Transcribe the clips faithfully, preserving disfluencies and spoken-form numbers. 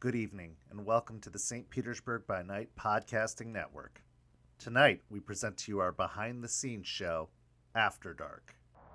good evening, and welcome to the Saint Petersburg by Night podcasting network. Tonight, we present to you our behind-the-scenes show, After Dark.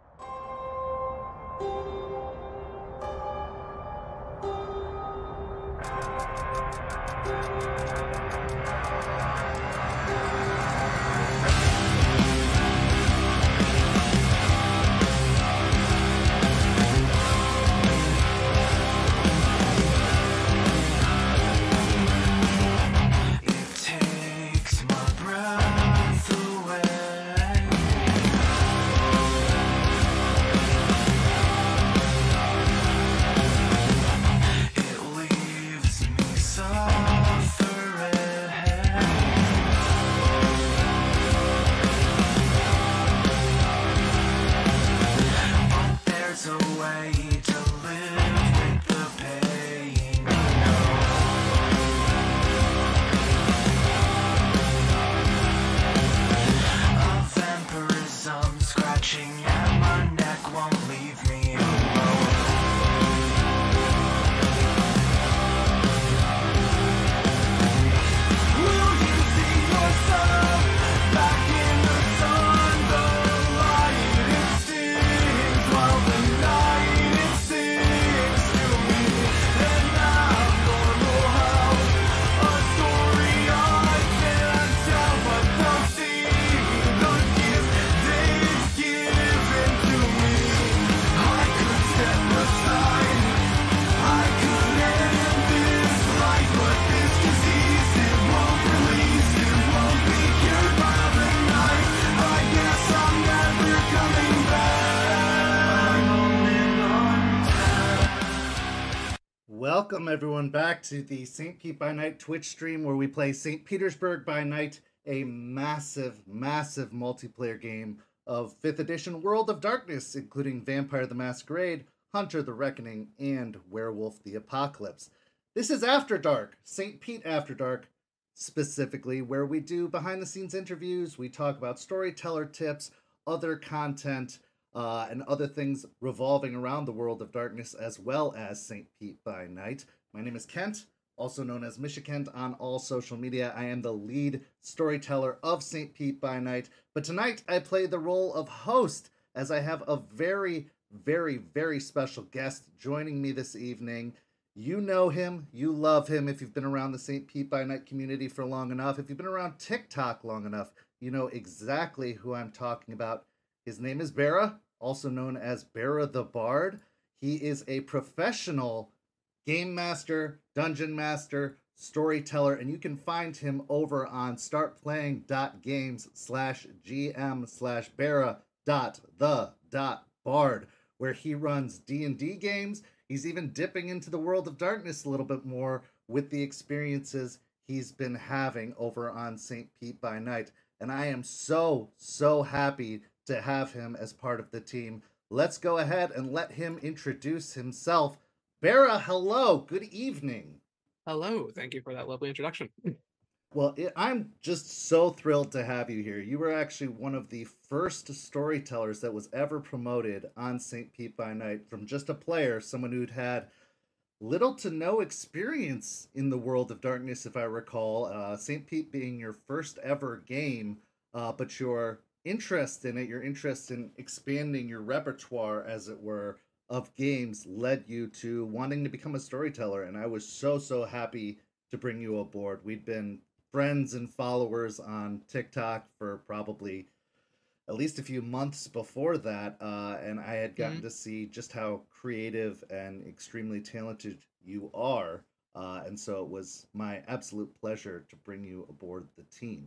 Welcome everyone back to the Saint Pete by Night Twitch stream where we play Saint Petersburg by Night, a massive, massive multiplayer game of fifth edition World of Darkness, including Vampire the Masquerade, Hunter the Reckoning, and Werewolf the Apocalypse. This is After Dark, Saint Pete After Dark, specifically, where we do behind-the-scenes interviews, we talk about storyteller tips, other content, Uh, and other things revolving around the World of Darkness, as well as Saint Pete by Night. My name is Kent, also known as Mishakent on all social media. I am the lead storyteller of Saint Pete by Night, but tonight I play the role of host, as I have a very, very, very special guest joining me this evening. You know him, you love him if you've been around the Saint Pete by Night community for long enough. If you've been around TikTok long enough, you know exactly who I'm talking about. His name is Bera, also known as Bera the Bard. He is a professional game master, dungeon master, storyteller, and you can find him over on startplaying.games slash gm slash Bera dot the dot bard, where he runs D and D games. He's even dipping into the World of Darkness a little bit more with the experiences he's been having over on Saint Pete by Night. And I am so, so happy to have him as part of the team. Let's go ahead and let him introduce himself. Bera, hello. Good evening. Hello. Thank you for that lovely introduction. Well, it, I'm just so thrilled to have you here. You were actually one of the first storytellers that was ever promoted on Saint Pete by Night from just a player, someone who'd had little to no experience in the World of Darkness, if I recall. Uh, Saint Pete being your first ever game, uh, but your interest in it, your interest in expanding your repertoire, as it were, of games led you to wanting to become a storyteller. And I was so, so happy to bring you aboard. We'd been friends and followers on TikTok for probably at least a few months before that. Uh, and I had gotten mm-hmm. to see just how creative and extremely talented you are. Uh, and so it was my absolute pleasure to bring you aboard the team.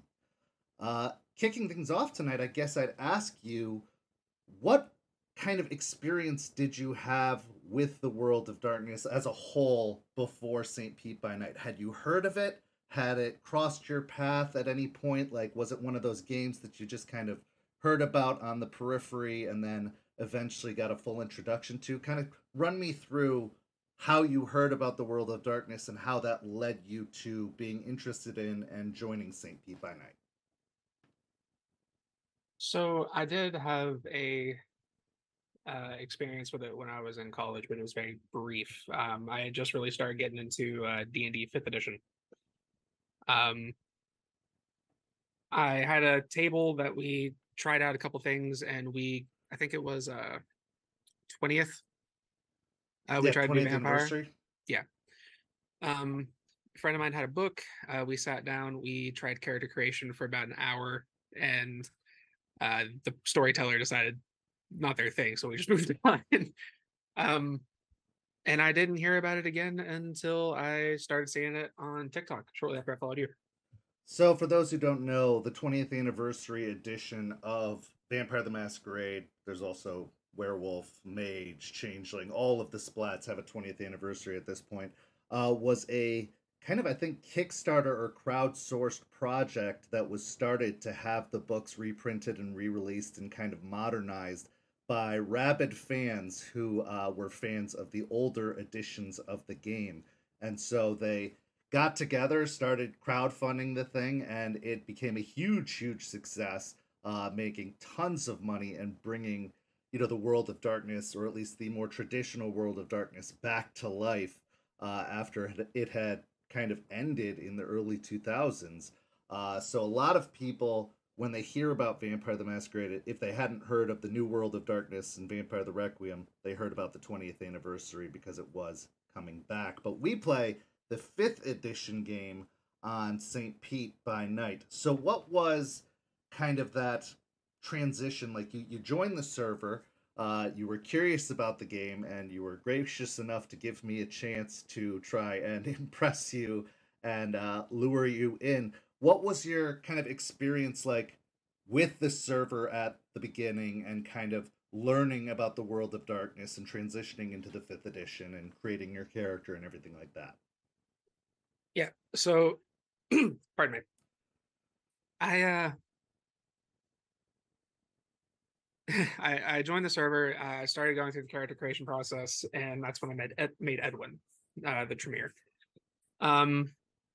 Uh, kicking things off tonight, I guess I'd ask you, what kind of experience did you have with the World of Darkness as a whole before Saint Pete by Night? Had you heard of it? Had it crossed your path at any point? Like, was it one of those games that you just kind of heard about on the periphery and then eventually got a full introduction to? Kind of run me through how you heard about the World of Darkness and how that led you to being interested in and joining Saint Pete by Night. So I did have a uh, experience with it when I was in college, but it was very brief. Um, I had just really started getting into uh, D and D Fifth Edition. Um, I had a table that we tried out a couple things, and we, I think it was uh twentieth. Uh, we Yeah, tried to do twentieth vampire. anniversary. Yeah. Um, a friend of mine had a book. Uh, we sat down. We tried character creation for about an hour, and uh, the storyteller decided not their thing, so we just moved on. um, and I didn't hear about it again until I started seeing it on TikTok shortly after I followed you. So, for those who don't know, the twentieth anniversary edition of Vampire the Masquerade, there's also Werewolf, Mage, Changeling, all of the splats have a twentieth anniversary at this point, uh, was a kind of, I think, Kickstarter or crowdsourced project that was started to have the books reprinted and re released and kind of modernized by rabid fans who uh, were fans of the older editions of the game. And so they got together, started crowdfunding the thing, and it became a huge, huge success, uh, making tons of money and bringing, you know, the World of Darkness, or at least the more traditional World of Darkness, back to life uh, after it had kind of ended in the early two thousands. Uh, so a lot of people, when they hear about Vampire the Masquerade, if they hadn't heard of the New World of Darkness and Vampire the Requiem, they heard about the twentieth anniversary because it was coming back. But we play the fifth edition game on Saint Pete by Night. So what was kind of that transition? Like you, you joined the server, uh, you were curious about the game, and you were gracious enough to give me a chance to try and impress you and uh, lure you in. What was your kind of experience like with the server at the beginning and kind of learning about the World of Darkness and transitioning into the fifth edition and creating your character and everything like that? Yeah. So, pardon me. I uh, I, I joined the server. I uh, started going through the character creation process, and that's when I met Ed, made Edwin, uh, the Tremere. Um,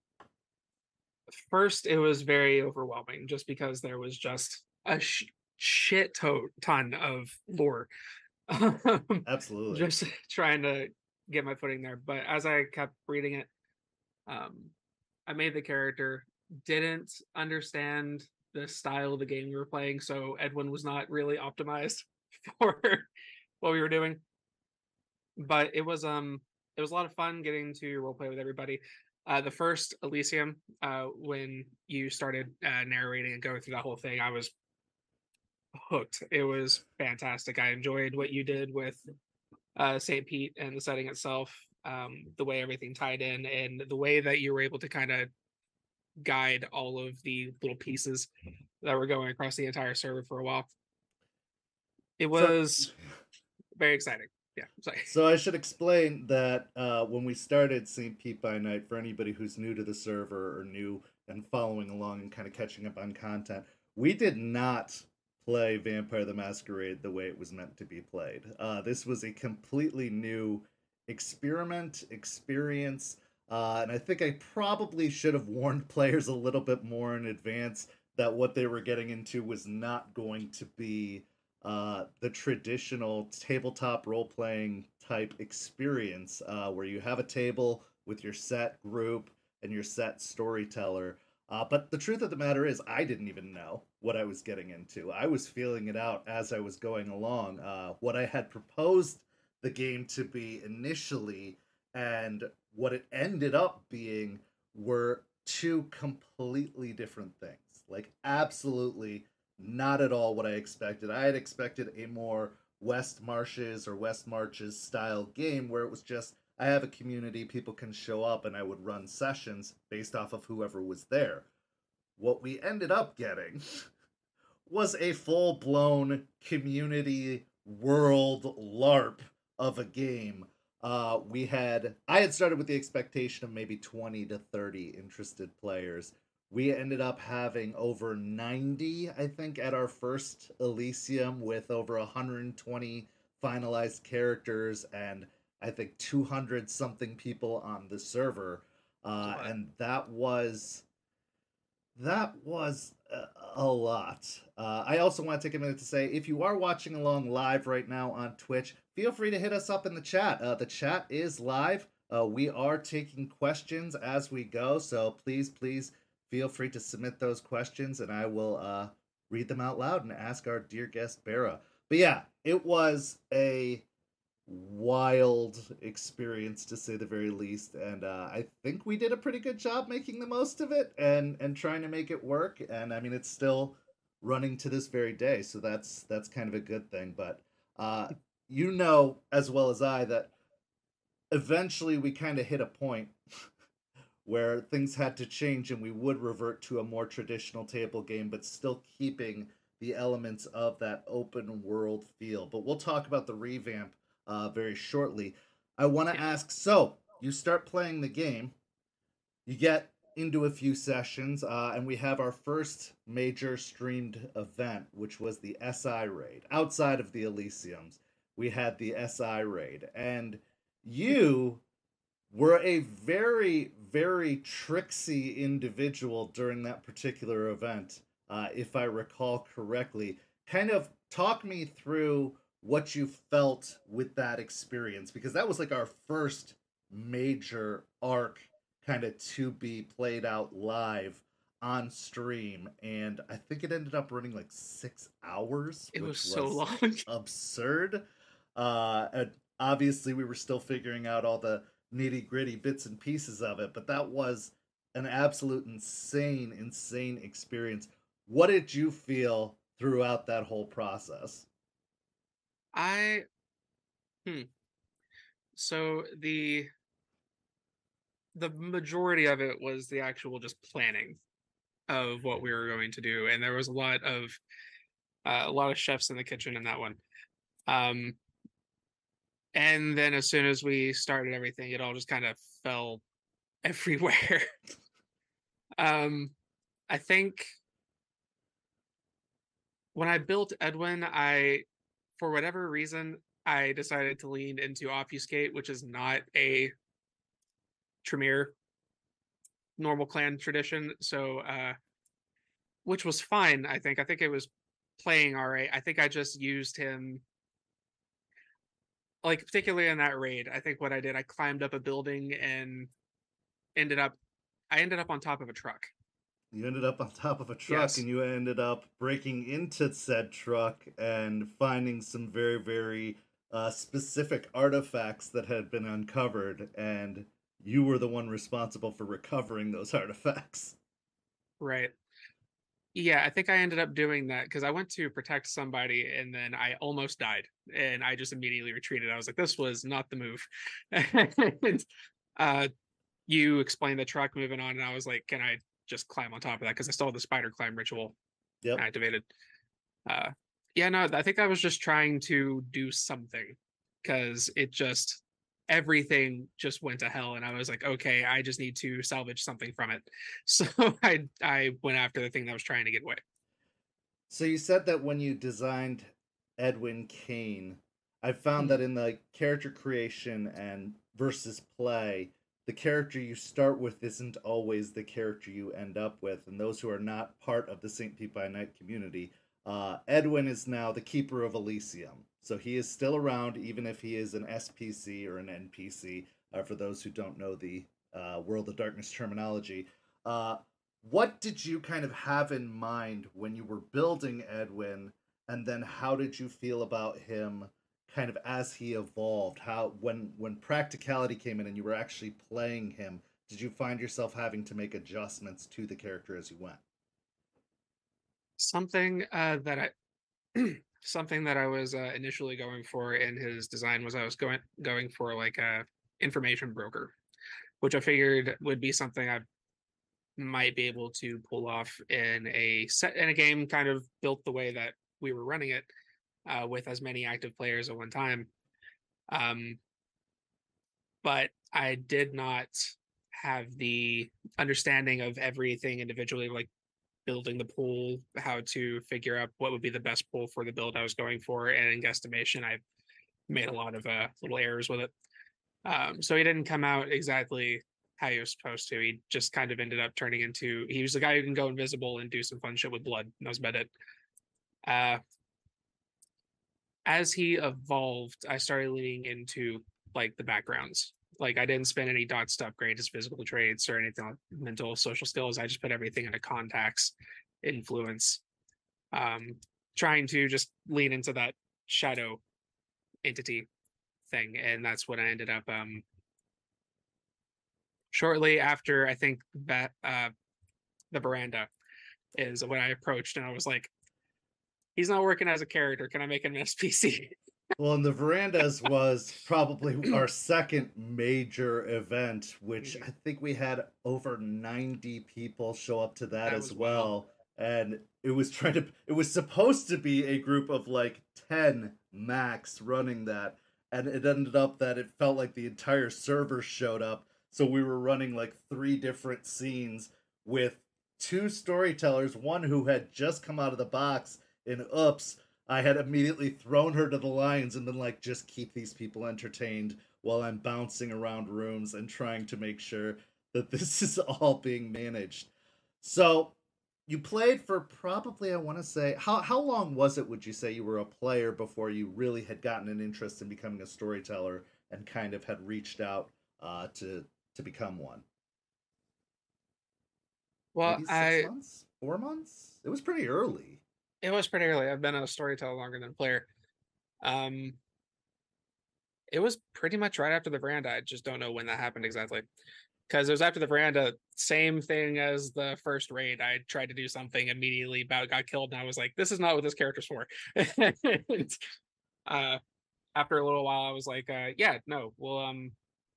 first, it was very overwhelming, just because there was just a sh- shit to- ton of lore. Absolutely. Just trying to get my footing there. But as I kept reading it, um, I made the character. Didn't understand the style of the game we were playing, so Edwin was not really optimized for what we were doing. But it was um it was a lot of fun getting to role play with everybody. Uh, the first Elysium, uh, when you started uh, narrating and going through that whole thing, I was hooked. It was fantastic. I enjoyed what you did with uh, Saint Pete and the setting itself, um, the way everything tied in, and the way that you were able to kind of guide all of the little pieces that were going across the entire server for a while. It So was very exciting. Yeah, sorry. So I should explain that uh, when we started Saint Pete by Night, for anybody who's new to the server or new and following along and kind of catching up on content, we did not play Vampire the Masquerade the way it was meant to be played. Uh, this was a completely new experiment, experience, uh, and I think I probably should have warned players a little bit more in advance that what they were getting into was not going to be uh, the traditional tabletop role playing type experience uh, where you have a table with your set group and your set storyteller. Uh, but the truth of the matter is, I didn't even know what I was getting into. I was feeling it out as I was going along. Uh, what I had proposed the game to be initially and what it ended up being were two completely different things. Like, absolutely not at all what I expected. I had expected a more West Marches or West Marches style game where it was just I have a community, people can show up, and I would run sessions based off of whoever was there. What we ended up getting was a full blown community world LARP of a game. Uh, we had I had started with the expectation of maybe twenty to thirty interested players. We ended up having over ninety, I think, at our first Elysium with over one hundred twenty finalized characters and I think two hundred something people on the server. Uh, and that was That was a, a lot. Uh, I also want to take a minute to say if you are watching along live right now on Twitch, feel free to hit us up in the chat. Uh, the chat is live. Uh, we are taking questions as we go, so please, please feel free to submit those questions and I will uh, read them out loud and ask our dear guest, Bera. But yeah, it was a wild experience to say the very least, and uh, I think we did a pretty good job making the most of it and and trying to make it work. And I mean, it's still running to this very day, so that's that's kind of a good thing. But uh, you know as well as I that eventually we kind of hit a point where things had to change and we would revert to a more traditional table game, but still keeping the elements of that open world feel. But we'll talk about the revamp uh, very shortly. I want to Yeah. ask so, you start playing the game, you get into a few sessions, uh, and we have our first major streamed event, which was the S I raid. Outside of the Elysiums, we had the S I raid. And you were a very, very tricksy individual during that particular event, uh, if I recall correctly. Kind of talk me through what you felt with that experience, because that was like our first major arc kind of to be played out live on stream. And I think it ended up running like six hours, It was which so was long. absurd. Uh, and obviously, we were still figuring out all the nitty gritty bits and pieces of it, but that was an absolute insane, insane experience. What did you feel throughout that whole process? I hmm. So the the majority of it was the actual just planning of what we were going to do, and there was a lot of uh, a lot of chefs in the kitchen in that one. Um, and then as soon as we started everything, it all just kind of fell everywhere. um, I think when I built Edwin, I for whatever reason I decided to lean into obfuscate, which is not a Tremere normal clan tradition. So uh which was fine, I think. I think it was playing all right. I think I just used him like particularly in that raid. I think what I did, I climbed up a building and ended up I ended up on top of a truck. You ended up on top of a truck Yes. and you ended up breaking into said truck and finding some very, very uh, specific artifacts that had been uncovered, and you were the one responsible for recovering those artifacts. Right. Yeah, I think I ended up doing that because I went to protect somebody and then I almost died and I just immediately retreated. I was like, this was not the move. and uh you explained the truck moving on, and I was like, can I just climb on top of that? Because I still have the spider climb ritual Yep. activated. Uh, yeah, no, I think I was just trying to do something because it just everything just went to hell, and I was like, okay, I just need to salvage something from it. So I I went after the thing that was trying to get away. So you said that when you designed Edwin Kane, I found Mhm. that in the character creation and versus play, the character you start with isn't always the character you end up with. And those who are not part of the Saint Pete by Night community, uh, Edwin is now the Keeper of Elysium. So he is still around, even if he is an S P C or an N P C, uh, for those who don't know the uh, World of Darkness terminology. Uh, what did you kind of have in mind when you were building Edwin, and then how did you feel about him kind of as he evolved? How when when practicality came in and you were actually playing him, did you find yourself having to make adjustments to the character as you went? Something uh, that I something that I was uh, initially going for in his design was I was going going for like a information broker, which I figured would be something I might be able to pull off in a set in a game kind of built the way that we were running it, uh, with as many active players at one time. Um, but I did not have the understanding of everything individually, like building the pool, how to figure out what would be the best pool for the build I was going for, and in guesstimation, I made a lot of uh, little errors with it. Um, so he didn't come out exactly how he was supposed to. He just kind of ended up turning into he was the guy who can go invisible and do some fun shit with blood. That was about it. Uh, as he evolved, I started leaning into like the backgrounds. Like I didn't spend any dots to upgrade his physical traits or anything like mental social skills. I just put everything into contacts, influence, um, trying to just lean into that shadow entity thing. And that's when I ended up um shortly after I think that uh the veranda is when I approached and I was like, he's not working as a character. Can I make him an S P C? Well, and the verandas was probably our second major event, which I think we had over ninety people show up to that, That as was wild. well. And it was trying to, it was supposed to be a group of like ten max running that. And it ended up that it felt like the entire server showed up. So we were running like three different scenes with two storytellers, one who had just come out of the box in Oops. I had immediately thrown her to the lions and been like, just keep these people entertained while I'm bouncing around rooms and trying to make sure that this is all being managed. So you played for probably, I want to say, how, how long was it, would you say, you were a player before you really had gotten an interest in becoming a storyteller and kind of had reached out uh, to, to become one? Well, Maybe six I months? Four months? It was pretty early. it was pretty early. I've been a storyteller longer than a player. Um, it was pretty much right after the veranda. I just don't know when that happened exactly. Because it was after the veranda, same thing as the first raid. I tried to do something immediately, about got killed, and I was like, "This is not what this character's for." and, uh, after a little while, I was like, uh, "Yeah, no, we'll um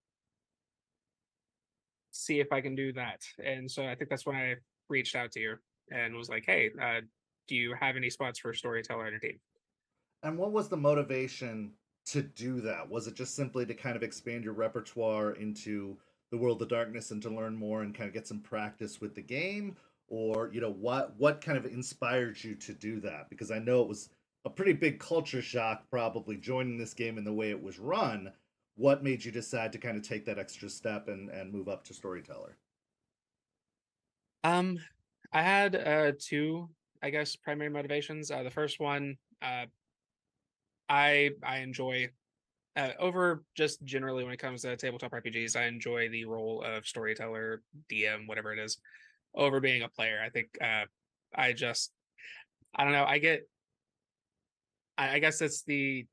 see if I can do that." And so I think that's when I reached out to you and was like, "Hey, uh, do you have any spots for storyteller on your team?" And what was the motivation to do that? Was it just simply to kind of expand your repertoire into the world of darkness and to learn more and kind of get some practice with the game? Or, you know, what what kind of inspired you to do that? Because I know it was a pretty big culture shock probably joining this game and the way it was run. What made you decide to kind of take that extra step and, and move up to storyteller? Um, I had uh two, I guess, primary motivations. Uh, the first one, uh, I I enjoy uh, over just generally when it comes to tabletop R P Gs, I enjoy the role of storyteller, D M, whatever it is, over being a player. I think uh, I just I don't know. I get I, I guess it's the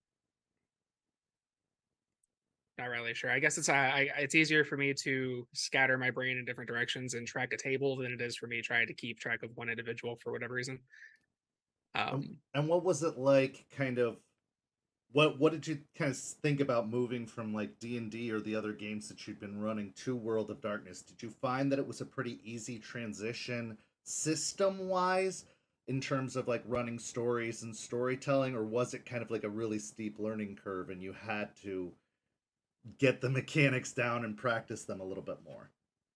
not really sure. I guess it's I, I it's easier for me to scatter my brain in different directions and track a table than it is for me trying to keep track of one individual for whatever reason. And, Um, and what was it like kind of what what did you kind of think about moving from like D and D or the other games that you'd been running to World of Darkness? Did you find that it was a pretty easy transition system wise in terms of like running stories and storytelling, or was it kind of like a really steep learning curve and you had to get the mechanics down and practice them a little bit more?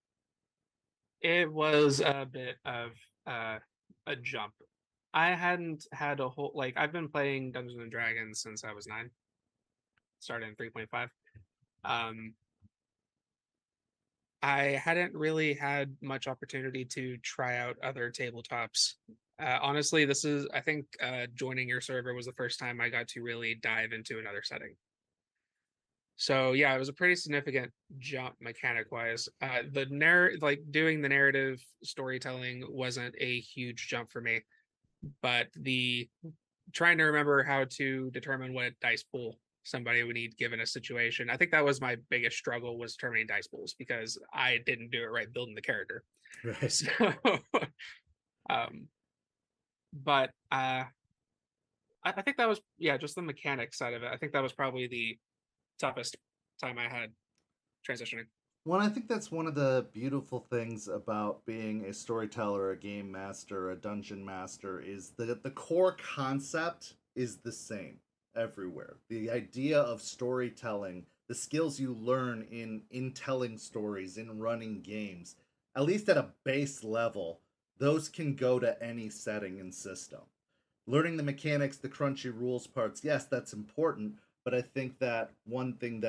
it was a bit of uh, a jump. I hadn't had a whole like I've been playing Dungeons and Dragons since I was nine, started in three point five. Um, I hadn't really had much opportunity to try out other tabletops. Uh, honestly, this is I think uh, joining your server was the first time I got to really dive into another setting. So yeah, it was a pretty significant jump mechanic wise. Uh, the narr like doing the narrative storytelling wasn't a huge jump for me, but the trying to remember how to determine what dice pool somebody would need given a situation. I think that was my biggest struggle was determining dice pools because I didn't do it right building the character. Right. So, um, but uh, I, I think that was yeah, just the mechanic side of it. I think that was probably the toughest time I had transitioning. Well, I think that's one of the beautiful things about being a storyteller, a game master, a dungeon master is that the core concept is the same everywhere. The idea of storytelling, the skills you learn in in telling stories, in running games, at least at a base level, those can go to any setting and system. Learning the mechanics, the crunchy rules parts, yes, that's important, but I think that one thing that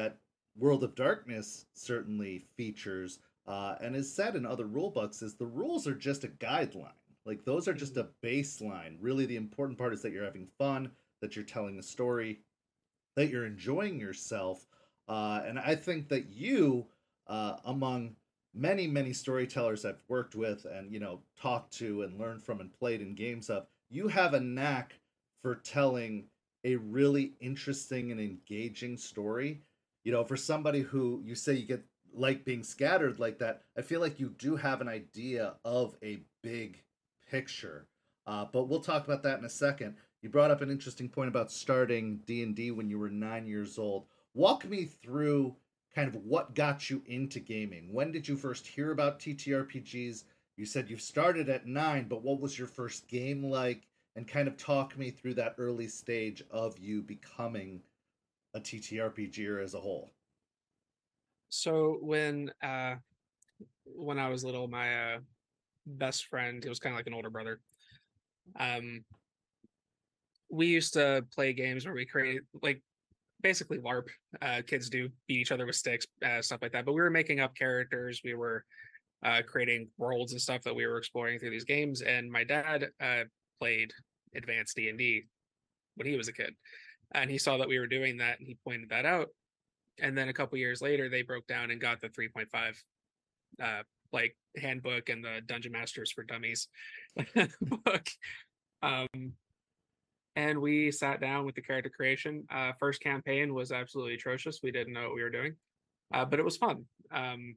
World of Darkness certainly features, uh, and is said in other rule books, is the rules are just a guideline. Like those are just Mhm. a baseline. Really, the important part is that you're having fun, that you're telling a story, that you're enjoying yourself. Uh, and I think that you, uh, among many, many storytellers I've worked with and, you know, talked to and learned from and played in games of, you have a knack for telling a really interesting and engaging story. You know, for somebody who you say you get like being scattered like that, I feel like you do have an idea of a big picture. Uh, but we'll talk about that in a second. You brought up an interesting point about starting D and D when you were nine years old. Walk me through kind of what got you into gaming. When did you first hear about T T R P Gs? You said you started at nine, but what was your first game like? And kind of talk me through that early stage of you becoming a T T R P G er as a whole. So when uh when I was little, my uh best friend, he was kind of like an older brother. Um, we used to play games where we create like basically LARP. Uh, kids do beat each other with sticks, uh, stuff like that. But we were making up characters. We were uh, creating worlds and stuff that we were exploring through these games. And my dad uh, played advanced D and D when he was a kid, and he saw that we were doing that, and he pointed that out. And then a couple years later, they broke down and got the three point five uh, like handbook and the Dungeon Masters for Dummies book. Um, and we sat down with the character creation. Uh, first campaign was absolutely atrocious. We didn't know what we were doing, uh, but it was fun. Um,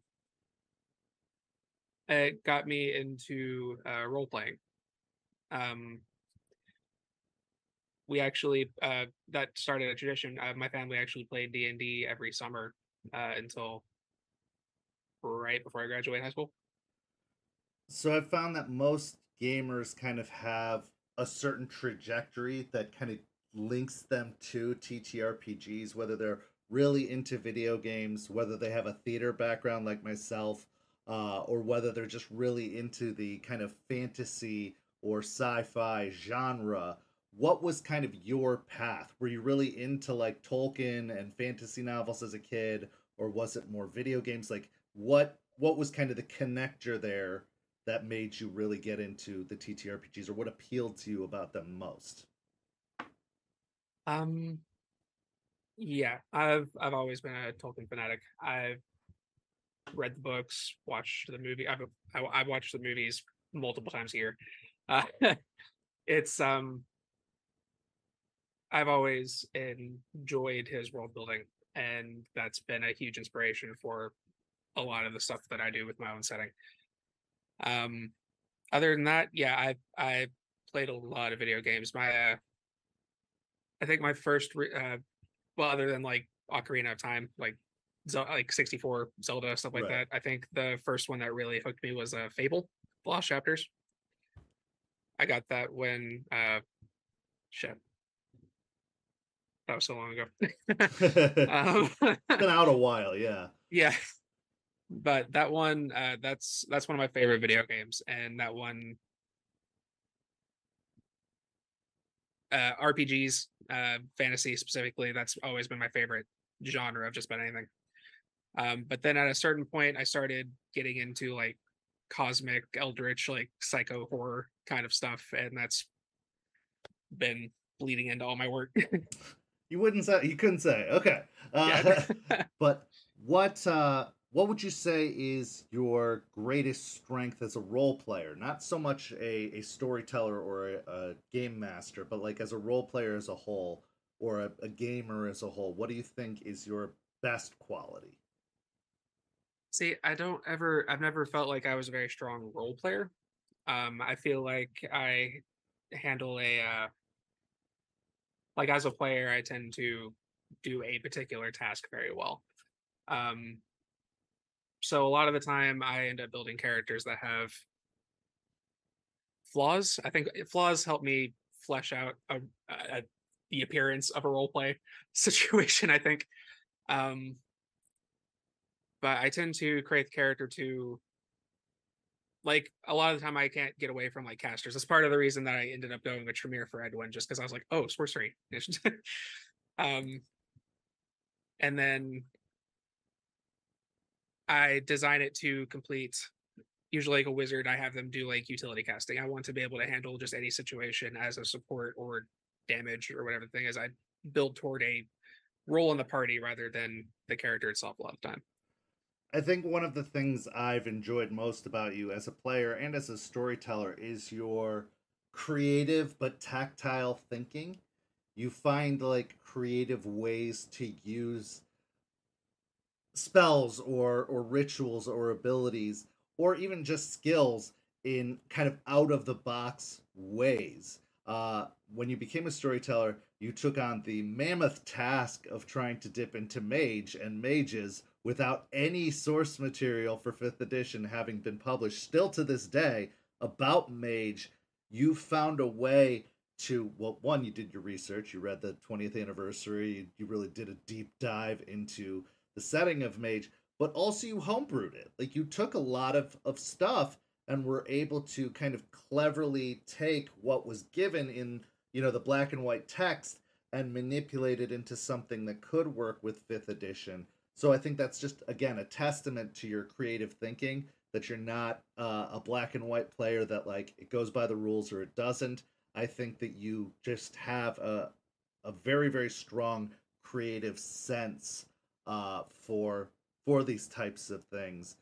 it got me into uh, role playing. Um, we actually uh, that started a tradition. Uh, my family actually played D and D every summer uh, until right before I graduated high school. So I've found that most gamers kind of have a certain trajectory that kind of links them to T T R P Gs, whether they're really into video games, whether they have a theater background like myself, uh, or whether they're just really into the kind of fantasy or sci fi genre. What was kind of your path? Were you really into like Tolkien and fantasy novels as a kid, or was it more video games? Like what what was kind of the connector there that made you really get into the T T R P Gs, or what appealed to you about them most? Um, yeah, I've I've always been a Tolkien fanatic. I've read the books, watched the movie. I've I, I've watched the movies multiple times a year. Uh, it's um I've always enjoyed his world building, and that's been a huge inspiration for a lot of the stuff that I do with my own setting. Um, other than that, yeah, I I played a lot of video games. My uh, I think my first re- uh, well, other than like Ocarina of Time, like Zel- like sixty-four Zelda stuff like Right. that. I think the first one that really hooked me was uh, Fable, The Lost Chapters. I got that when uh shit, that was so long ago. um, It's been out a while, yeah. yeah, but that one, uh, that's that's one of my favorite video games, and that one, uh, R P Gs, uh, fantasy specifically, that's always been my favorite genre of just about anything. Um, but then at a certain point, I started getting into like cosmic, eldritch, like psycho horror kind of stuff, and that's been bleeding into all my work. You wouldn't say you couldn't say. Okay. Yeah. Uh, but what uh what would you say is your greatest strength as a role player? Not so much a, a storyteller or a, a game master, but like as a role player as a whole or a, a gamer as a whole. What do you think is your best quality? See, I don't ever, I've never felt like I was a very strong role player. Um, I feel like I handle a, uh, like as a player, I tend to do a particular task very well. Um, so a lot of the time, I end up building characters that have flaws. I think flaws help me flesh out a, a, the appearance of a role play situation. I think, um, but I tend to create the character to like a lot of the time I can't get away from like casters. That's part of the reason that I ended up going with Tremere for Edwin, just because I was like, oh, sorcery. um, and then I design it to complete usually like a wizard, I have them do like utility casting. I want to be able to handle just any situation as a support or damage or whatever the thing is. I build toward a role in the party rather than the character itself a lot of the time. I think one of the things I've enjoyed most about you as a player and as a storyteller is your creative but tactile thinking. You find like creative ways to use spells or or rituals or abilities or even just skills in kind of out of the box ways. Uh, when you became a storyteller, you took on the mammoth task of trying to dip into mage and mages without any source material for fifth edition having been published. Still to this day, about mage, you found a way to, well, one, you did your research, you read the twentieth anniversary, you, you really did a deep dive into the setting of Mage, but also you homebrewed it. Like you took a lot of, of stuff and were able to kind of cleverly take what was given in, you know, the black and white text and manipulate it into something that could work with fifth edition. So I think that's just again a testament to your creative thinking, that you're not uh, a black and white player that like it goes by the rules or it doesn't. I think that you just have a a very very strong creative sense uh, for for these types of things.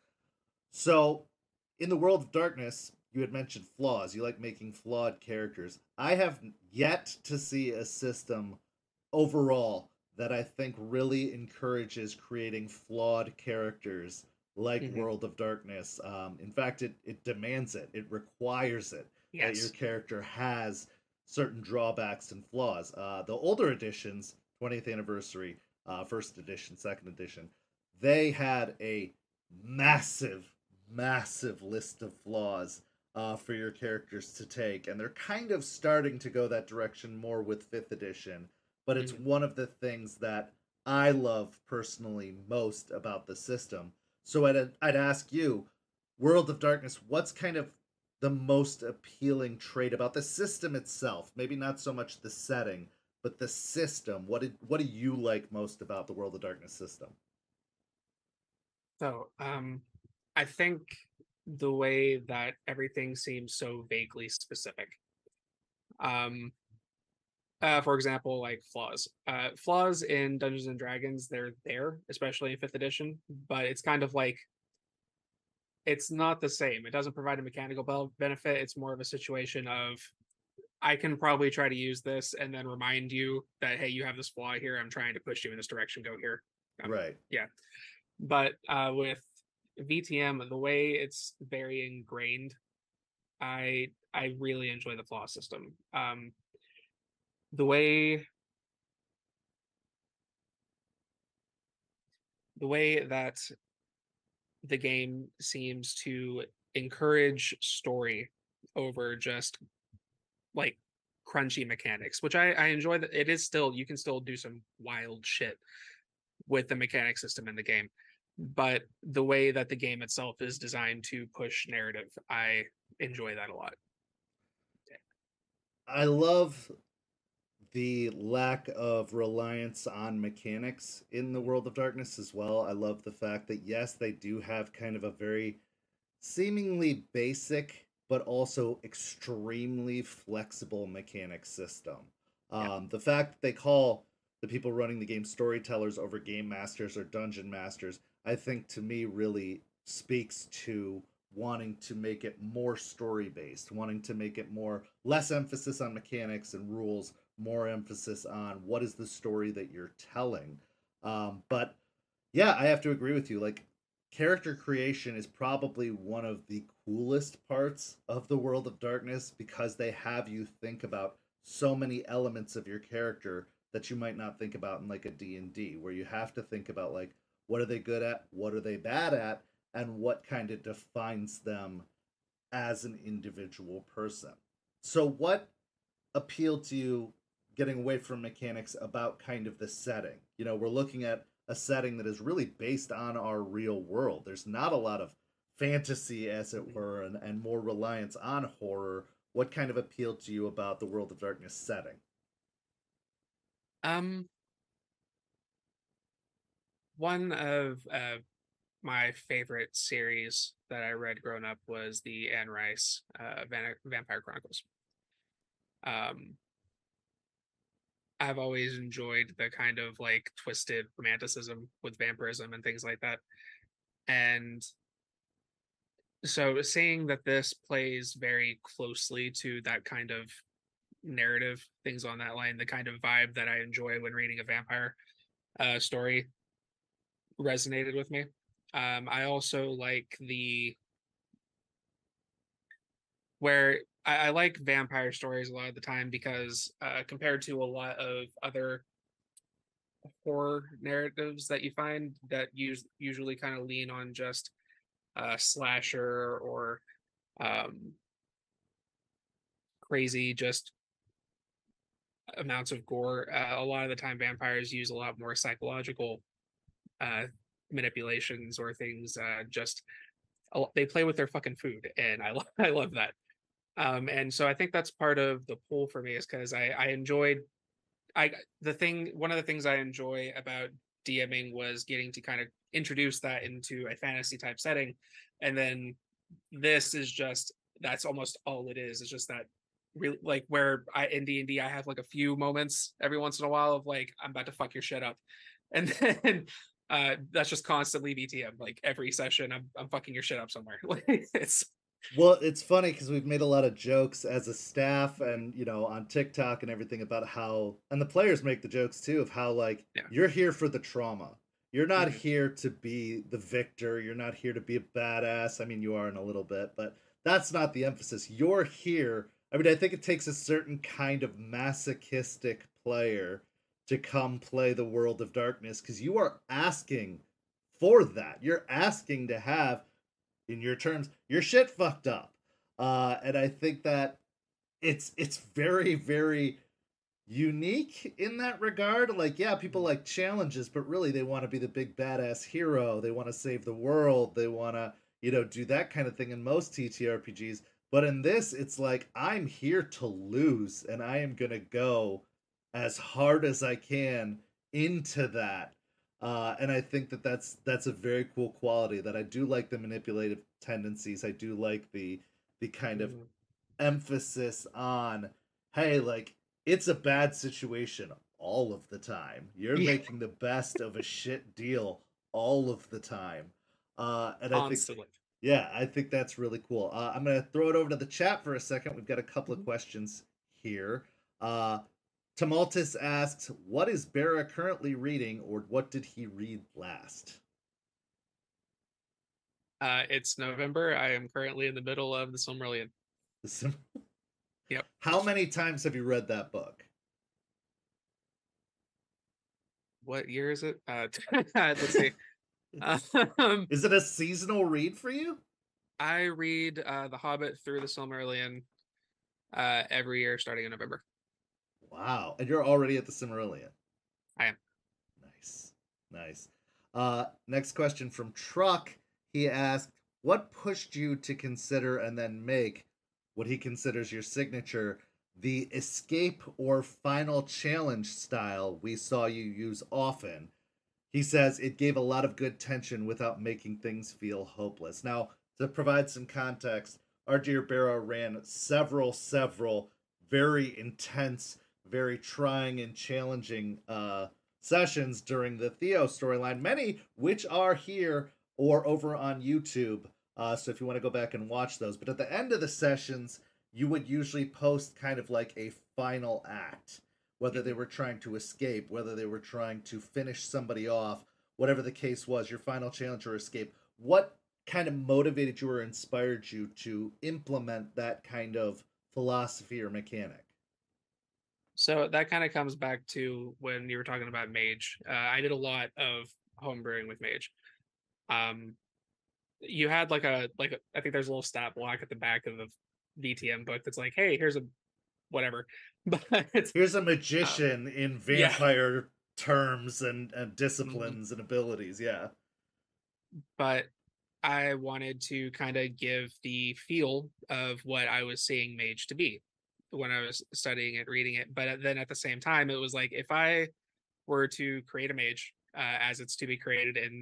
So, in the world of darkness, you had mentioned flaws. You like making flawed characters. I have yet to see a system overall that I think really encourages creating flawed characters like Hmm. World of Darkness. Um, in fact, it, it demands it, it requires it that your Yes. character has certain drawbacks and flaws. Uh, the older editions, twentieth anniversary, uh, first edition, second edition, they had a massive, massive list of flaws uh, for your characters to take. And they're kind of starting to go that direction more with fifth edition, but it's Hmm. one of the things that I love personally most about the system. So I'd, I'd ask you, World of Darkness, what's kind of the most appealing trait about the system itself? Maybe not so much the setting, but the system. What did what do you like most about the World of Darkness system? So, um, I think the way that everything seems so vaguely specific. Um, uh, for example, like flaws. Uh, flaws in Dungeons and Dragons, they're there, especially in fifth edition, but it's kind of like it's not the same. It doesn't provide a mechanical bel- benefit. It's more of a situation of I can probably try to use this and then remind you that hey, you have this flaw here. I'm trying to push you in this direction. Go here. Um, Right. yeah, but uh, with V T M, the way it's very ingrained, I I really enjoy the flaw system. Um, the way the way that the game seems to encourage story over just like crunchy mechanics, which I, I enjoy. That it is still you can still do some wild shit with the mechanic system in the game, but the way that the game itself is designed to push narrative, I enjoy that a lot. I love the lack of reliance on mechanics in the World of Darkness as well. I love the fact that yes, they do have kind of a very seemingly basic but also extremely flexible mechanic system. Yeah. Um, the fact that they call the people running the game storytellers over game masters or dungeon masters, I think to me really speaks to wanting to make it more story based, wanting to make it more less emphasis on mechanics and rules, more emphasis on what is the story that you're telling. Um, but yeah, I have to agree with you. Like character creation is probably one of the coolest parts of the World of Darkness because they have you think about so many elements of your character that you might not think about in like a D and D, where you have to think about like what are they good at, what are they bad at, and what kind of defines them as an individual person. So what appealed to you getting away from mechanics about kind of the setting? You know, we're looking at a setting that is really based on our real world. There's not a lot of fantasy, as it Mhm. were, and, and more reliance on horror. What kind of appealed to you about the World of Darkness setting? Um, one of uh my favorite series that I read growing up was the Anne Rice uh, Van- Vampire Chronicles. Um, I've always enjoyed the kind of like twisted romanticism with vampirism and things like that. And so seeing that this plays very closely to that kind of narrative, things on that line, the kind of vibe that I enjoy when reading a vampire uh, story resonated with me. Um, I also like the where I, I like vampire stories a lot of the time because uh, compared to a lot of other horror narratives that you find that use usually kind of lean on just uh, slasher or um, crazy just amounts of gore. Uh, a lot of the time, vampires use a lot more psychological uh, manipulations or things. Uh, just they play with their fucking food, and I love I love that. Um, and so I think that's part of the pull for me is because I I enjoyed I the thing one of the things I enjoy about DMing was getting to kind of introduce that into a fantasy type setting, and then this is just that's almost all it is. It's just that real like where I in D and D I have like a few moments every once in a while of like I'm about to fuck your shit up, and then uh that's just constantly B T M. Like every session I'm I'm fucking your shit up somewhere. Like it's Well, it's funny because we've made a lot of jokes as a staff and, you know, on TikTok and everything about how, and the players make the jokes too of how, like, yeah. you're here for the trauma. You're not Mhm. here to be the victor. You're not here to be a badass. I mean, you are in a little bit, but that's not the emphasis. You're here. I mean, I think it takes a certain kind of masochistic player to come play the World of Darkness because you are asking for that. You're asking to have in your terms, your shit fucked up. Uh, and I think that it's it's very very unique in that regard. Like, yeah, people Mhm. like challenges, but really they want to be the big badass hero. They want to save the world. They want to, you know, do that kind of thing in most T T R P Gs. But in this, it's like I'm here to lose, and I am gonna go as hard as I can into that. Uh, and I think that that's that's a very cool quality. That I do like the manipulative tendencies. I do like the the kind of Mhm. emphasis on, hey, like it's a bad situation all of the time. You're Yeah, making the best of a shit deal all of the time. Uh, and I think, constantly. yeah, I think that's really cool. Uh, I'm going to throw it over to the chat for a second. We've got a couple of Mhm. questions here. Uh, Tumultus asks, what is Bera currently reading, or what did he read last? Uh, it's November. I am currently in the middle of the Silmarillion. Yep. How many times have you read that book? What year is it? Uh, let's see. Um, Is it a seasonal read for you? I read uh, The Hobbit through the Silmarillion uh, every year starting in November. Wow. And you're already at the Cimmerillion. I am. Nice. Nice. Uh, next question from Truck. He asked, what pushed you to consider and then make what he considers your signature, the escape or final challenge style we saw you use often? He says it gave a lot of good tension without making things feel hopeless. Now, to provide some context, our dear Barrow ran several, several very intense, very trying and challenging uh, sessions during the Theo storyline, many which are here or over on YouTube. Uh, so if you want to go back and watch those, but at the end of the sessions, you would usually post kind of like a final act, whether they Mhm. were trying to escape, whether they were trying to finish somebody off, whatever the case was, your final challenge or escape. What kind of motivated you or inspired you to implement that kind of philosophy or mechanic? So that kind of comes back to when you were talking about Mage. Uh, I did a lot of homebrewing with Mage. Um, you had like a like a, I think there's a little stat block at the back of the V T M book that's like, hey, here's a whatever. But Here's a um, magician in yeah. vampire terms and, and Mhm. disciplines and abilities. Yeah. But I wanted to kind of give the feel of what I was seeing Mage to be when I was studying it, reading it. But then at the same time, it was like if I were to create a mage uh, as it's to be created in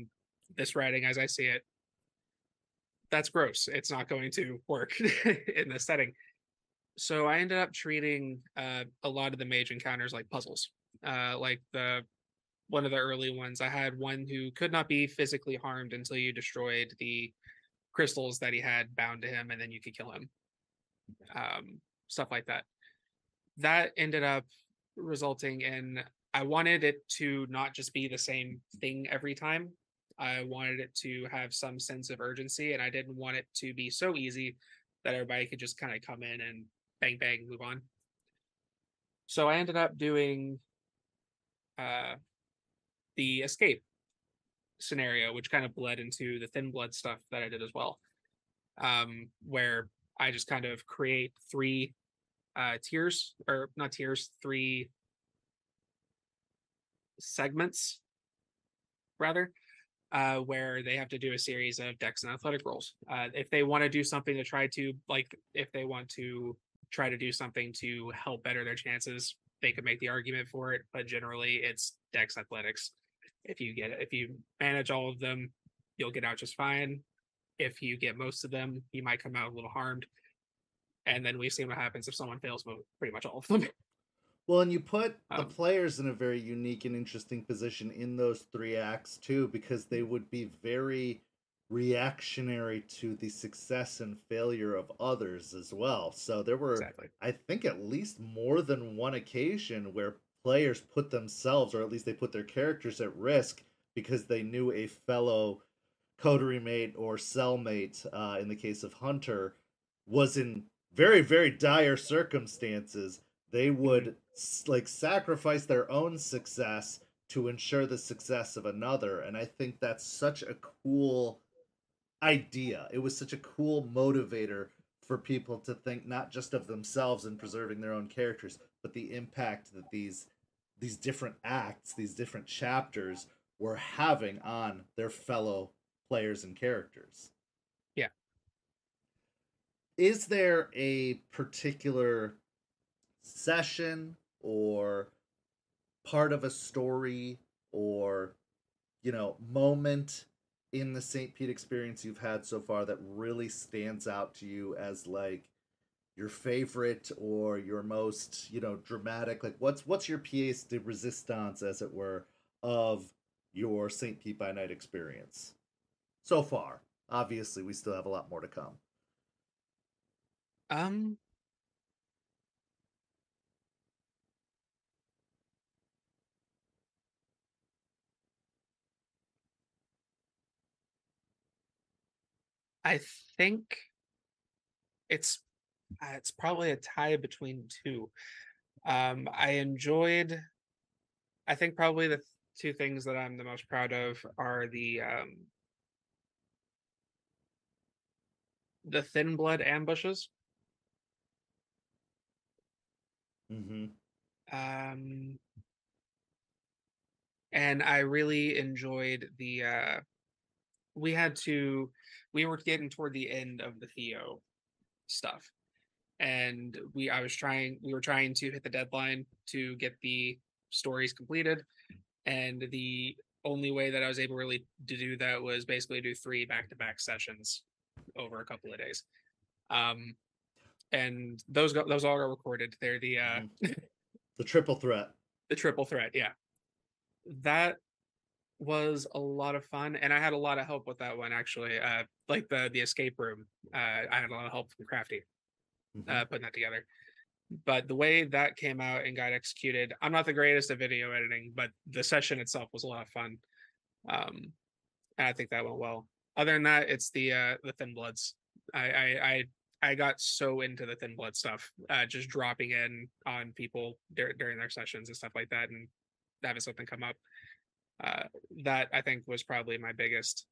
this writing as I see it, that's gross. It's not going to work in this setting. So I ended up treating uh, a lot of the mage encounters like puzzles. Uh, like the one of the early ones, I had one who could not be physically harmed until you destroyed the crystals that he had bound to him, and then you could kill him. Um, stuff like that. That ended up resulting in I wanted it to not just be the same thing every time. I wanted it to have some sense of urgency, and I didn't want it to be so easy that everybody could just kind of come in and bang bang move on. So I ended up doing uh, the escape scenario, which kind of bled into the thin blood stuff that I did as well, um, where I just kind of create three uh, tiers, or not tiers, three segments rather, uh, where they have to do a series of dex and athletic rolls. Uh, if they want to do something to try to, like, if they want to try to do something to help better their chances, they could make the argument for it. But generally, it's dex athletics. If you get, if you manage all of them, you'll get out just fine. If you get most of them, you might come out a little harmed. And then we've seen what happens if someone fails pretty much all of them. Well, and you put the Um, players in a very unique and interesting position in those three acts too, because they would be very reactionary to the success and failure of others as well. So there were, exactly. I think, at least more than one occasion where players put themselves, or at least they put their characters at risk because they knew a fellow coterie mate or cellmate, uh, in the case of Hunter, was in very, very dire circumstances. They Mhm. would like sacrifice their own success to ensure the success of another. And I think that's such a cool idea. It was such a cool motivator for people to think not just of themselves and preserving their own characters, but the impact that these these different acts, these different chapters were having on their fellow players and characters. Yeah. Is there a particular session or part of a story or, you know, moment in the Saint Pete experience you've had so far that really stands out to you as like your favorite or your most, you know, dramatic? Like what's what's your pièce de resistance, as it were, of your Saint Pete by Night experience so far? Obviously we still have a lot more to come. Um, I think it's uh, it's probably a tie between two. Um, I enjoyed. I think probably the th- two things that I'm the most proud of are the um, the thin blood ambushes. Mm-hmm. Um, and I really enjoyed the. Uh, we had to. We were getting toward the end of the Theo stuff, and we. I was trying. We were trying to hit the deadline to get the stories completed, and the only way that I was able really to do that was basically do three back-to-back sessions over a couple of days. Um, and those got those all got recorded. They're the uh, Mm-hmm. The triple threat. the triple threat. Yeah, that was a lot of fun, and I had a lot of help with that one actually. Uh, like the the escape room, uh, I had a lot of help from Crafty Mm-hmm. uh, putting that together. But the way that came out and got executed, I'm not the greatest at video editing, but the session itself was a lot of fun. Um, and I think that went well. Other than that, it's the uh, the Thin Bloods. I I I, I got so into the Thin Blood stuff, uh, just dropping in on people dur- during their sessions and stuff like that, and having something come up. Uh, that I think was probably my biggest.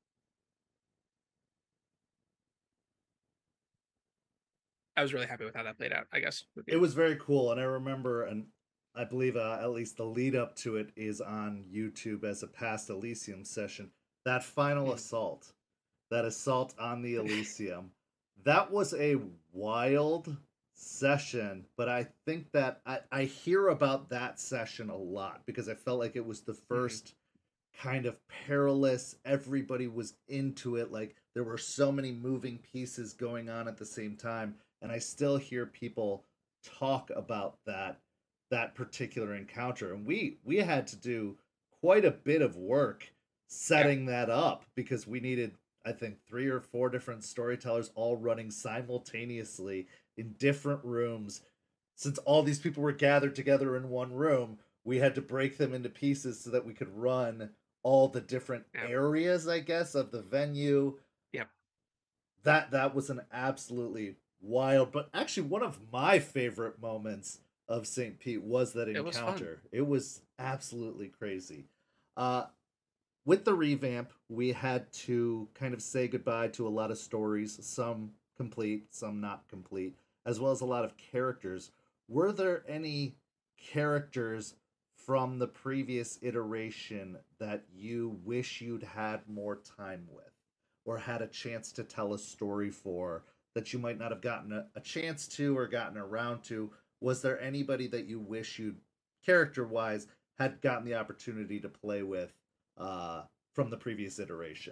I was really happy with how that played out. I guess would It be. was very cool, and I remember, and I believe uh, at least the lead up to it is on YouTube as a past Elysium session. That final Mm. assault, that assault on the Elysium, that was a wild session. But I think that I, I hear about that session a lot because I felt like it was the Mm. first kind of perilous. Everybody was into it. Like there were so many moving pieces going on at the same time. And I still hear people talk about that that particular encounter. And we we had to do quite a bit of work Yeah. setting that up because we needed, I think, three or four different storytellers all running simultaneously in different rooms. Since all these people were gathered together in one room, we had to break them into pieces so that we could run all the different Yeah. areas, I guess, of the venue. Yep. That that was an absolutely wild, but actually one of my favorite moments of Saint Pete was that It was fun. encounter. It was absolutely crazy. Uh, with the revamp, we had to kind of say goodbye to a lot of stories, some complete, some not complete, as well as a lot of characters. Were there any characters from the previous iteration that you wish you'd had more time with or had a chance to tell a story for that you might not have gotten a, a chance to or gotten around to? Was there anybody that you wish you'd, character wise, had gotten the opportunity to play with uh, from the previous iteration?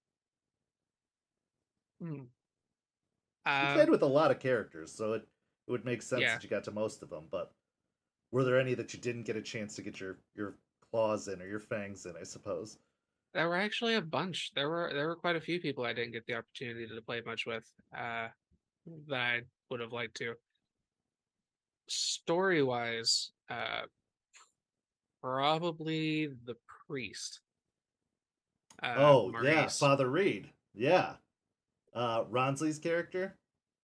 Mm. You Uh, played with a lot of characters, so it, it would make sense yeah. that you got to most of them. But were there any that you didn't get a chance to get your your claws in or your fangs in? I suppose. There were actually a bunch. There were there were quite a few people I didn't get the opportunity to play much with, uh, that I would have liked to. Story wise, uh, probably the priest, uh, Oh yeah, Maurice. Father Reed. Yeah, uh, Ronsley's character.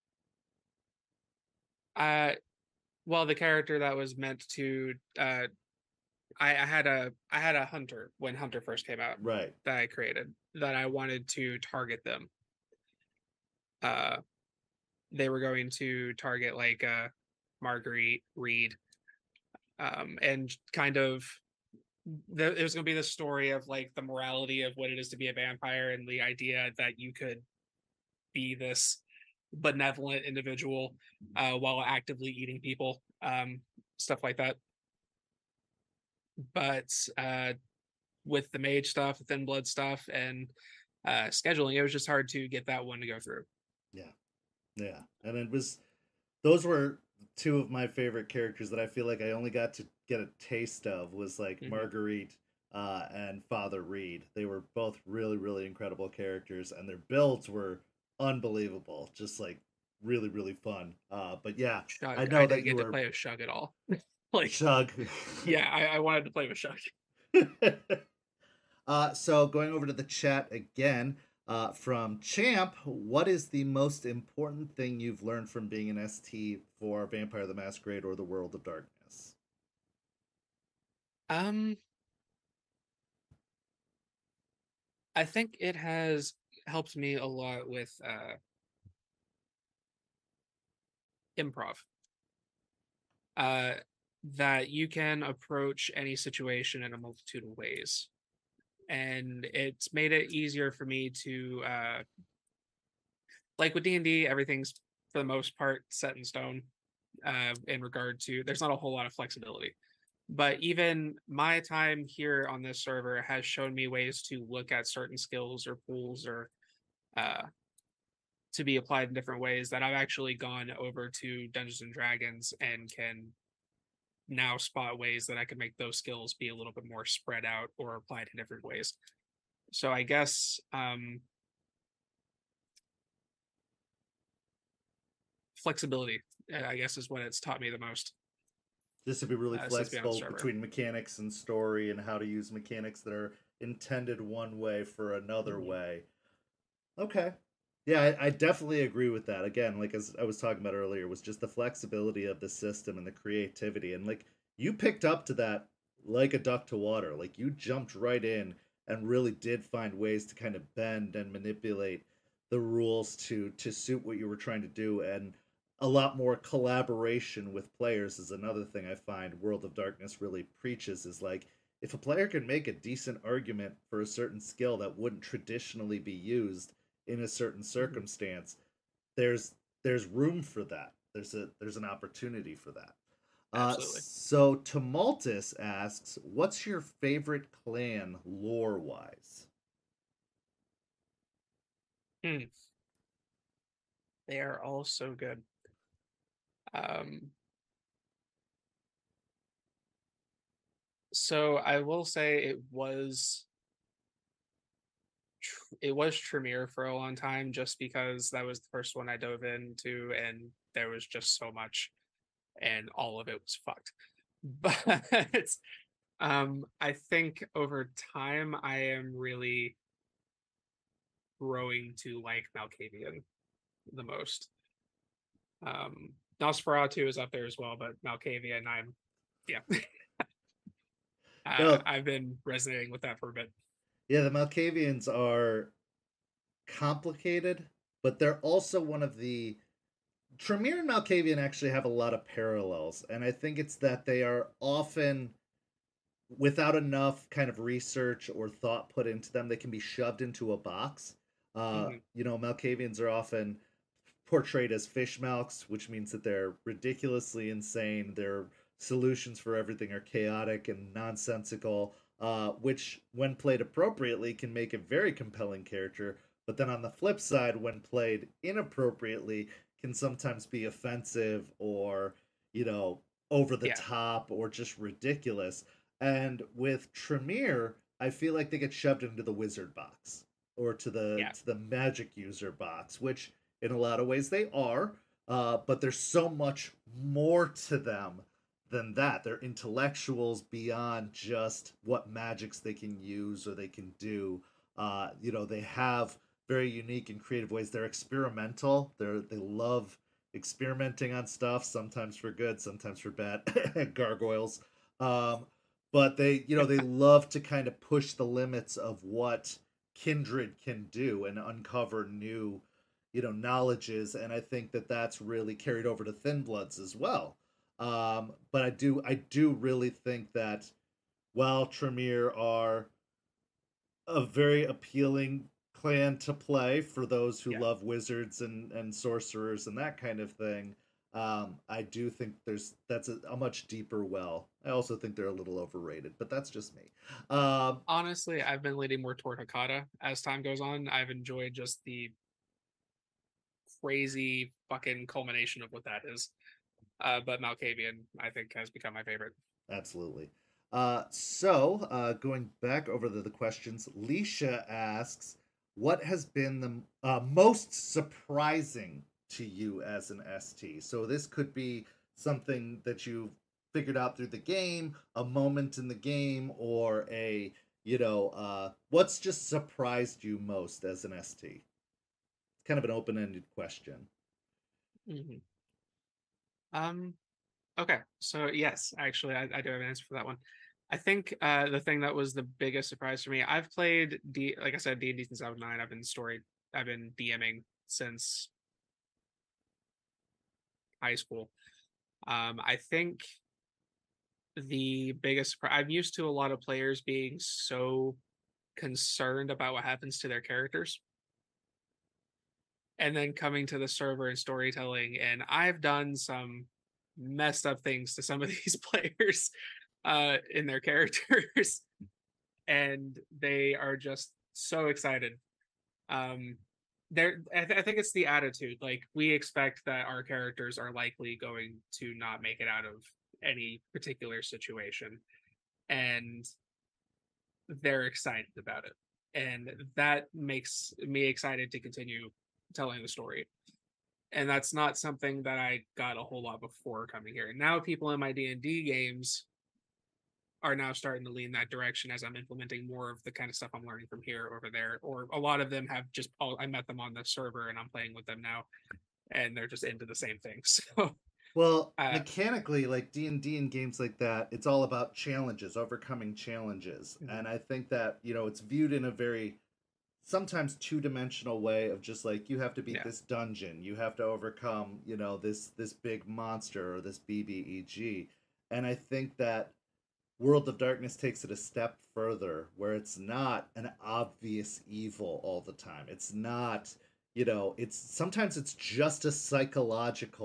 Uh, well, the character that was meant to, uh, I, I had a I had a hunter when Hunter first came out Right. that I created that I wanted to target them. Uh, they were going to target like uh Marguerite Reed, um, and kind of the, it was going to be the story of like the morality of what it is to be a vampire and the idea that you could be this benevolent individual uh, while actively eating people, um, stuff like that. But uh, with the mage stuff, the thin blood stuff, and uh, scheduling, it was just hard to get that one to go through. Yeah. Yeah, and it was those were two of my favorite characters that I feel like I only got to get a taste of was like Mm-hmm. Marguerite uh, and Father Reed. They were both really, really incredible characters, and their builds were unbelievable. Just like really, really fun. Uh, but yeah, I Shug, I know that didn't you get to were play with Shug at all. Like, Shug. yeah, I, I wanted to play with Shug. uh, so going over to the chat again. Uh, from Champ, what is the most important thing you've learned from being an S T for Vampire the Masquerade or the World of Darkness? Um, I think it has helped me a lot with uh improv. Uh, that you can approach any situation in a multitude of ways, and it's made it easier for me to uh like with D and D, everything's for the most part set in stone. Uh, in regard to, there's not a whole lot of flexibility. But even my time here on this server has shown me ways to look at certain skills or pools or uh, to be applied in different ways that I've actually gone over to Dungeons and Dragons and can now spot ways that I can make those skills be a little bit more spread out or applied in different ways. So I guess um, flexibility, uh, I guess, is what it's taught me the most Just to be really uh, since being on the flexible server. between mechanics and story and how to use mechanics that are intended one way for another Mm-hmm. way. Okay. Yeah, I, I definitely agree with that. Again, like as I was talking about earlier, was just the flexibility of the system and the creativity. And like you picked up to that like a duck to water. Like you jumped right in and really did find ways to kind of bend and manipulate the rules to to suit what you were trying to do. And a lot more collaboration with players is another thing I find World of Darkness really preaches is like if a player can make a decent argument for a certain skill that wouldn't traditionally be used in a certain Mm-hmm. circumstance, there's there's room for that. There's a there's an opportunity for that. Uh, Absolutely. so Tumultus asks, "What's your favorite clan lore wise?" Hmm. They are all so good. Um, so I will say it was tr- it was Tremere for a long time, just because that was the first one I dove into, and there was just so much, and all of it was fucked. But um, I think over time I am really growing to like Malkavian the most. Um, Nosferatu is up there as well, but Malkavian, I'm yeah, uh, No, I've been resonating with that for a bit. yeah, the Malkavians are complicated, but they're also one of the Tremere and Malkavian actually have a lot of parallels, and I think it's that they are often without enough kind of research or thought put into them, they can be shoved into a box. Uh, Hmm. you know, Malkavians are often portrayed as fish mouths, which means that they're ridiculously insane. Their solutions for everything are chaotic and nonsensical, uh, which, when played appropriately, can make a very compelling character. But then on the flip side, when played inappropriately, can sometimes be offensive or, you know, over the Yeah, top or just ridiculous. And with Tremere, I feel like they get shoved into the wizard box or to the yeah, to the magic user box, which in a lot of ways they are, uh, but there's so much more to them than that. They're intellectuals beyond just what magics they can use or they can do. Uh, you know, they have very unique and creative ways. They're experimental. They're they love experimenting on stuff, sometimes for good, sometimes for bad. Gargoyles. Um, but they, you know, they love to kind of push the limits of what Kindred can do and uncover new, you know, knowledges, and I think that that's really carried over to Thin Bloods as well. Um, but I do I do really think that while Tremere are a very appealing clan to play for those who yeah. love wizards and and sorcerers and that kind of thing, um, I do think there's that's a, a much deeper well. I also think they're a little overrated, but that's just me. Um, Honestly, I've been leaning more toward Hakata as time goes on. I've enjoyed just the crazy fucking culmination of what that is. Uh, but Malkavian, I think, has become my favorite. Absolutely. Uh, so, uh, going back over the, the questions, Leisha asks, "What has been the uh, most surprising to you as an S T?" So this could be something that you figured out through the game, a moment in the game, or a you know, uh, what's just surprised you most as an S T? It's kind of an open-ended question. Hmm. Um, okay, so yes, actually, I, I do have an answer for that one. I think uh, the thing that was the biggest surprise for me, I've played D, like I said, D and D since I was nine. I've been story, I've been DMing since high school. Um, I think the biggest surprise, I'm used to a lot of players being so concerned about what happens to their characters and then coming to the server and storytelling, and I've done some messed up things to some of these players uh in their characters, and they are just so excited. um there I, th- I think it's the attitude, like we expect that our characters are likely going to not make it out of any particular situation, and they're excited about it, and that makes me excited to continue telling the story. And that's not something that I got a whole lot before coming here. And now people in my D and D games are now starting to lean that direction as I'm implementing more of the kind of stuff I'm learning from here over there. Or a lot of them have just all I met them on the server and I'm playing with them now, and they're just into the same thing. So Well, uh, mechanically, like D and D and games like that, it's all about challenges, overcoming challenges, mhm, and I think that you know it's viewed in a very sometimes two dimensional way of just like you have to beat yeah, this dungeon, you have to overcome you know this this big monster or this B B E G, and I think that World of Darkness takes it a step further where it's not an obvious evil all the time. It's not, you know, it's sometimes it's just a psychological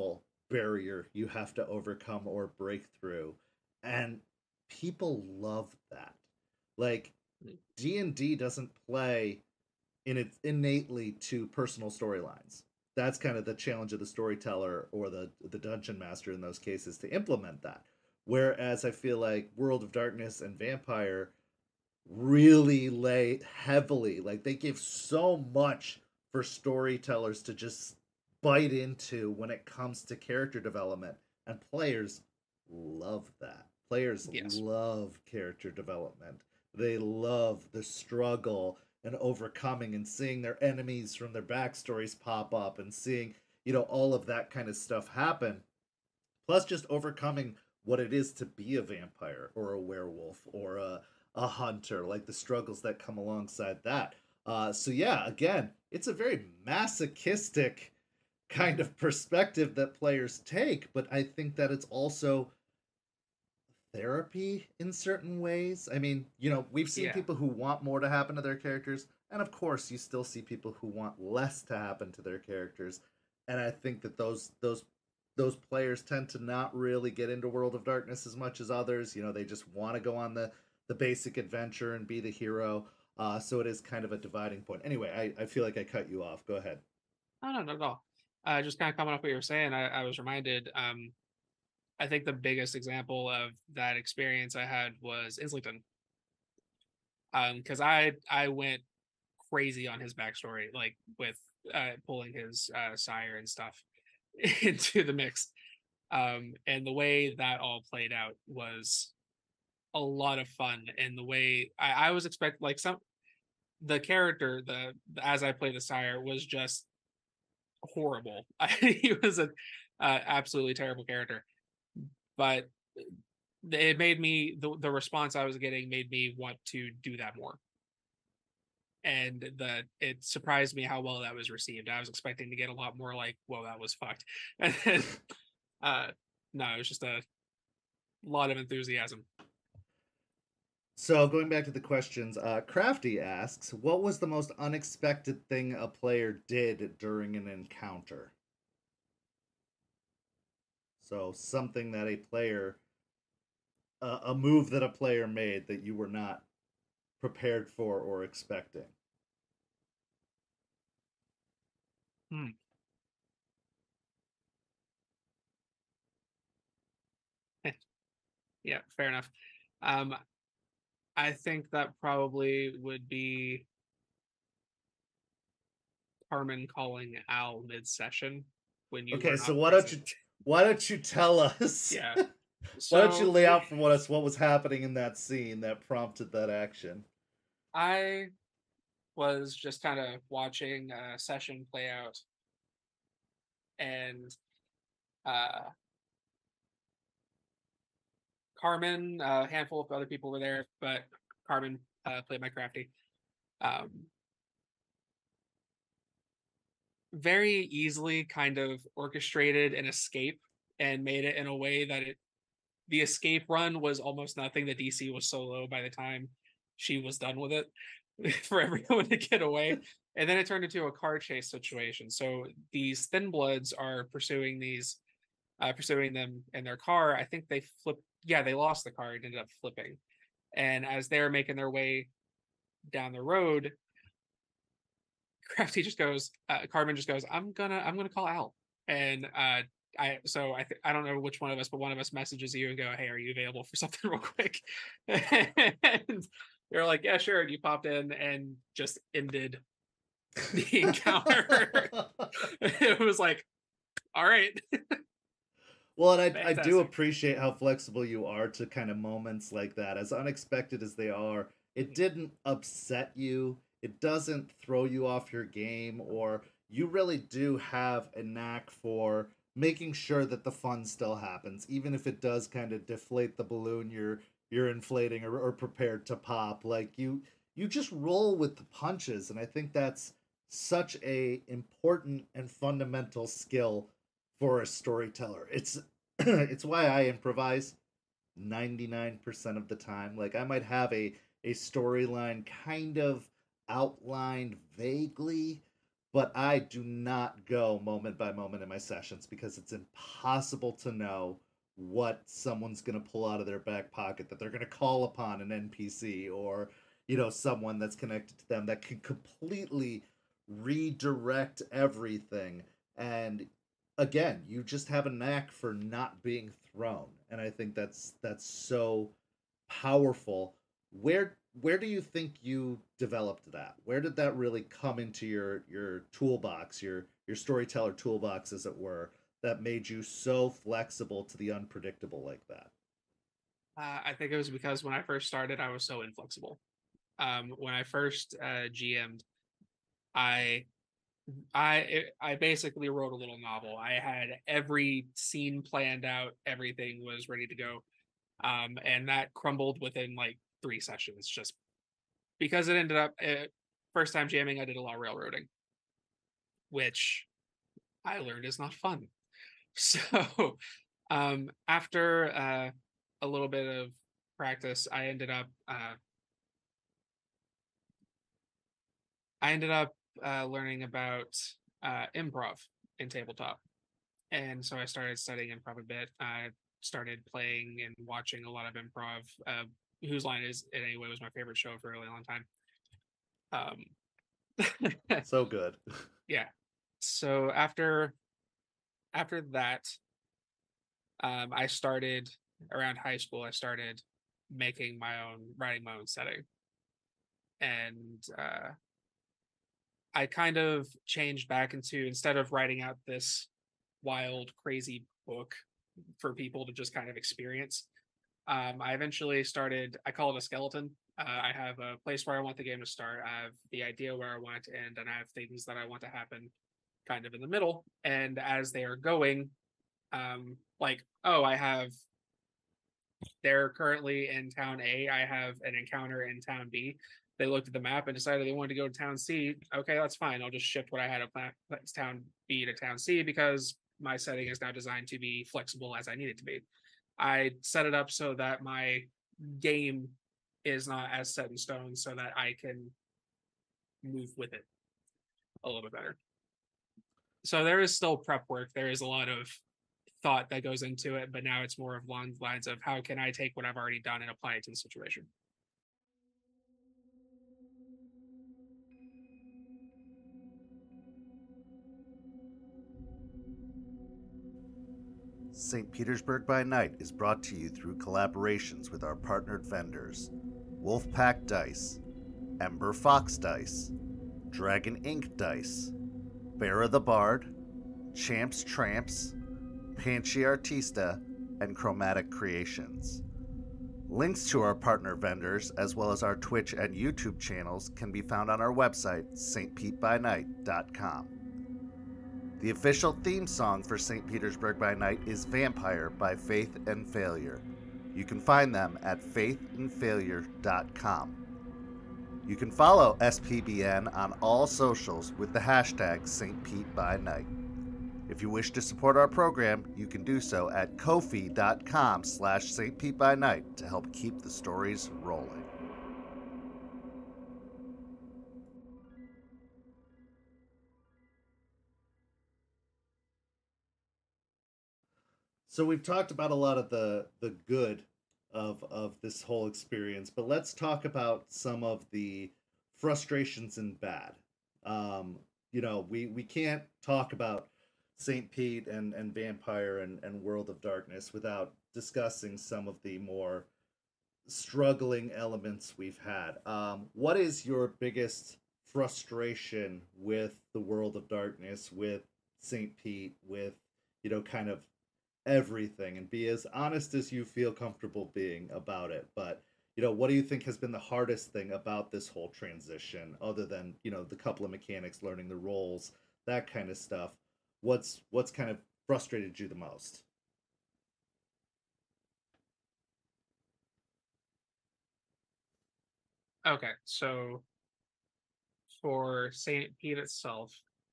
barrier you have to overcome or break through. And people love that. Like Mm. D and D doesn't play in its innately to personal storylines. That's kind of the challenge of the storyteller or the the dungeon master in those cases to implement that. Whereas I feel like World of Darkness and Vampire really lay heavily, like they give so much for storytellers to just bite into when it comes to character development, and players love that. Players Yes. love character development. They love the struggle and overcoming and seeing their enemies from their backstories pop up and seeing, you know, all of that kind of stuff happen. Plus just overcoming what it is to be a vampire or a werewolf or a, a hunter, like the struggles that come alongside that. Uh, so yeah, again, it's a very masochistic kind of perspective that players take, but I think that it's also therapy in certain ways. I mean, you know, we've seen Yeah. people who want more to happen to their characters, and of course, you still see people who want less to happen to their characters. And I think that those those those players tend to not really get into World of Darkness as much as others. You know, they just want to go on the the basic adventure and be the hero. Uh, so it is kind of a dividing point. Anyway, I, I feel like I cut you off. Go ahead. No, no, not at all. Uh, just kind of coming off what you were saying, I, I was reminded. Um, I think the biggest example of that experience I had was Islington. Um, because I I went crazy on his backstory, like with uh pulling his uh sire and stuff into the mix. Um, and the way that all played out was a lot of fun. And the way I, I was expecting, like some the character, the, the as I play the sire was just horrible. I, he was a uh, absolutely terrible character, but it made me the the response I was getting made me want to do that more. And the it surprised me how well that was received. I was expecting to get a lot more like, "Whoa, that was fucked," and then uh, no, it was just a lot of enthusiasm. So going back to the questions, uh, Crafty asks, "What was the most unexpected thing a player did during an encounter?" So something that a player, uh, a move that a player made that you were not prepared for or expecting. Hmm. Yeah, fair enough. Um, I think that probably would be Carmen calling Al mid-session when you were Okay, so not why don't present. you why don't you tell us? Yeah. Why don't you So lay the out for us what was happening in that scene that prompted that action? I was just kind of watching a session play out, and uh Carmen, a handful of other people were there, but Carmen uh, played my crafty. Um, very easily kind of orchestrated an escape and made it in a way that it the escape run was almost nothing. The D C was so low by the time she was done with it for everyone to get away. And then it turned into a car chase situation. So these thin bloods are pursuing these uh, pursuing them in their car. I think they flipped yeah, they lost the car and ended up flipping. And as they're making their way down the road, Crafty just goes, uh, Carmen just goes, I'm gonna, I'm gonna call Al. And uh, I, so I, th- I don't know which one of us, but one of us messages you and go, hey, are you available for something real quick? And you're like, yeah, sure. And you popped in and just ended the encounter. It was like, all right, Well, and I, I do fantastic. appreciate how flexible you are to kind of moments like that. As unexpected as they are, it Mhm. didn't upset you. It doesn't throw you off your game, or you really do have a knack for making sure that the fun still happens, even if it does kind of deflate the balloon you're you're inflating or, or prepared to pop. Like you you just roll with the punches, and I think that's such a important and fundamental skill for a storyteller. It's it's why I improvise ninety-nine percent of the time. Like I might have a a storyline kind of outlined vaguely, but I do not go moment by moment in my sessions because it's impossible to know what someone's going to pull out of their back pocket, that they're going to call upon an N P C or, you know, someone that's connected to them that can completely redirect everything. And again, you just have a knack for not being thrown. And I think that's that's so powerful. Where where do you think you developed that? Where did that really come into your your toolbox, your your storyteller toolbox, as it were, that made you so flexible to the unpredictable like that? Uh, I think it was because when I first started, I was so inflexible. Um, when I first uh, G M'd, I I it- I basically wrote a little novel. I had every scene planned out, everything was ready to go, um, and that crumbled within like three sessions, just because it ended up uh, first time jamming. I did a lot of railroading, which I learned is not fun. So, um, after uh, a little bit of practice, I ended up uh, I ended up uh, learning about uh, improv in tabletop, and so I started studying improv a bit. I started playing and watching a lot of improv. Uh, Whose Line Is It Anyway was my favorite show for a really long time. Um, So good. yeah. So after after that, um, I started around high school. I started making my own, writing my own setting, and uh, I kind of changed back into, instead of writing out this wild, crazy book for people to just kind of experience, um, I eventually started, I call it a skeleton. Uh, I have a place where I want the game to start. I have the idea where I want it to end, and I have things that I want to happen kind of in the middle. And as they are going, um, like, oh, I have, they're currently in town A. I have an encounter in town B. They looked at the map and decided they wanted to go to town C. Okay, that's fine. I'll just shift what I had at town B to town C because my setting is now designed to be flexible as I need it to be. I set it up so that my game is not as set in stone so that I can move with it a little bit better. So there is still prep work. There is a lot of thought that goes into it, but now it's more of long lines of how can I take what I've already done and apply it to the situation. Saint Petersburg by Night is brought to you through collaborations with our partnered vendors Wolfpack Dice, Ember Fox Dice, Dragon Ink Dice, Bear the Bard, Champs Tramps, Panchi Artista, and Chromatic Creations. Links to our partner vendors, as well as our Twitch and YouTube channels, can be found on our website, s t pete by night dot com. The official theme song for Saint Petersburg by Night is Vampire by Faith and Failure. You can find them at faith and failure dot com. You can follow S P B N on all socials with the hashtag Saint Pete by Night. If you wish to support our program, you can do so at ko-fi dot com slash Saint Pete by Night to help keep the stories rolling. So we've talked about a lot of the the good of of this whole experience, but let's talk about some of the frustrations and bad. Um, you know, we we can't talk about Saint Pete and and Vampire and and World of Darkness without discussing some of the more struggling elements we've had. Um, what is your biggest frustration with the World of Darkness, with Saint Pete, with, you know, kind of everything, and be as honest as you feel comfortable being about it. But, you know, what do you think has been the hardest thing about this whole transition, other than, you know, the couple of mechanics, learning the roles, that kind of stuff? What's what's kind of frustrated you the most? Okay, so for Saint Pete itself,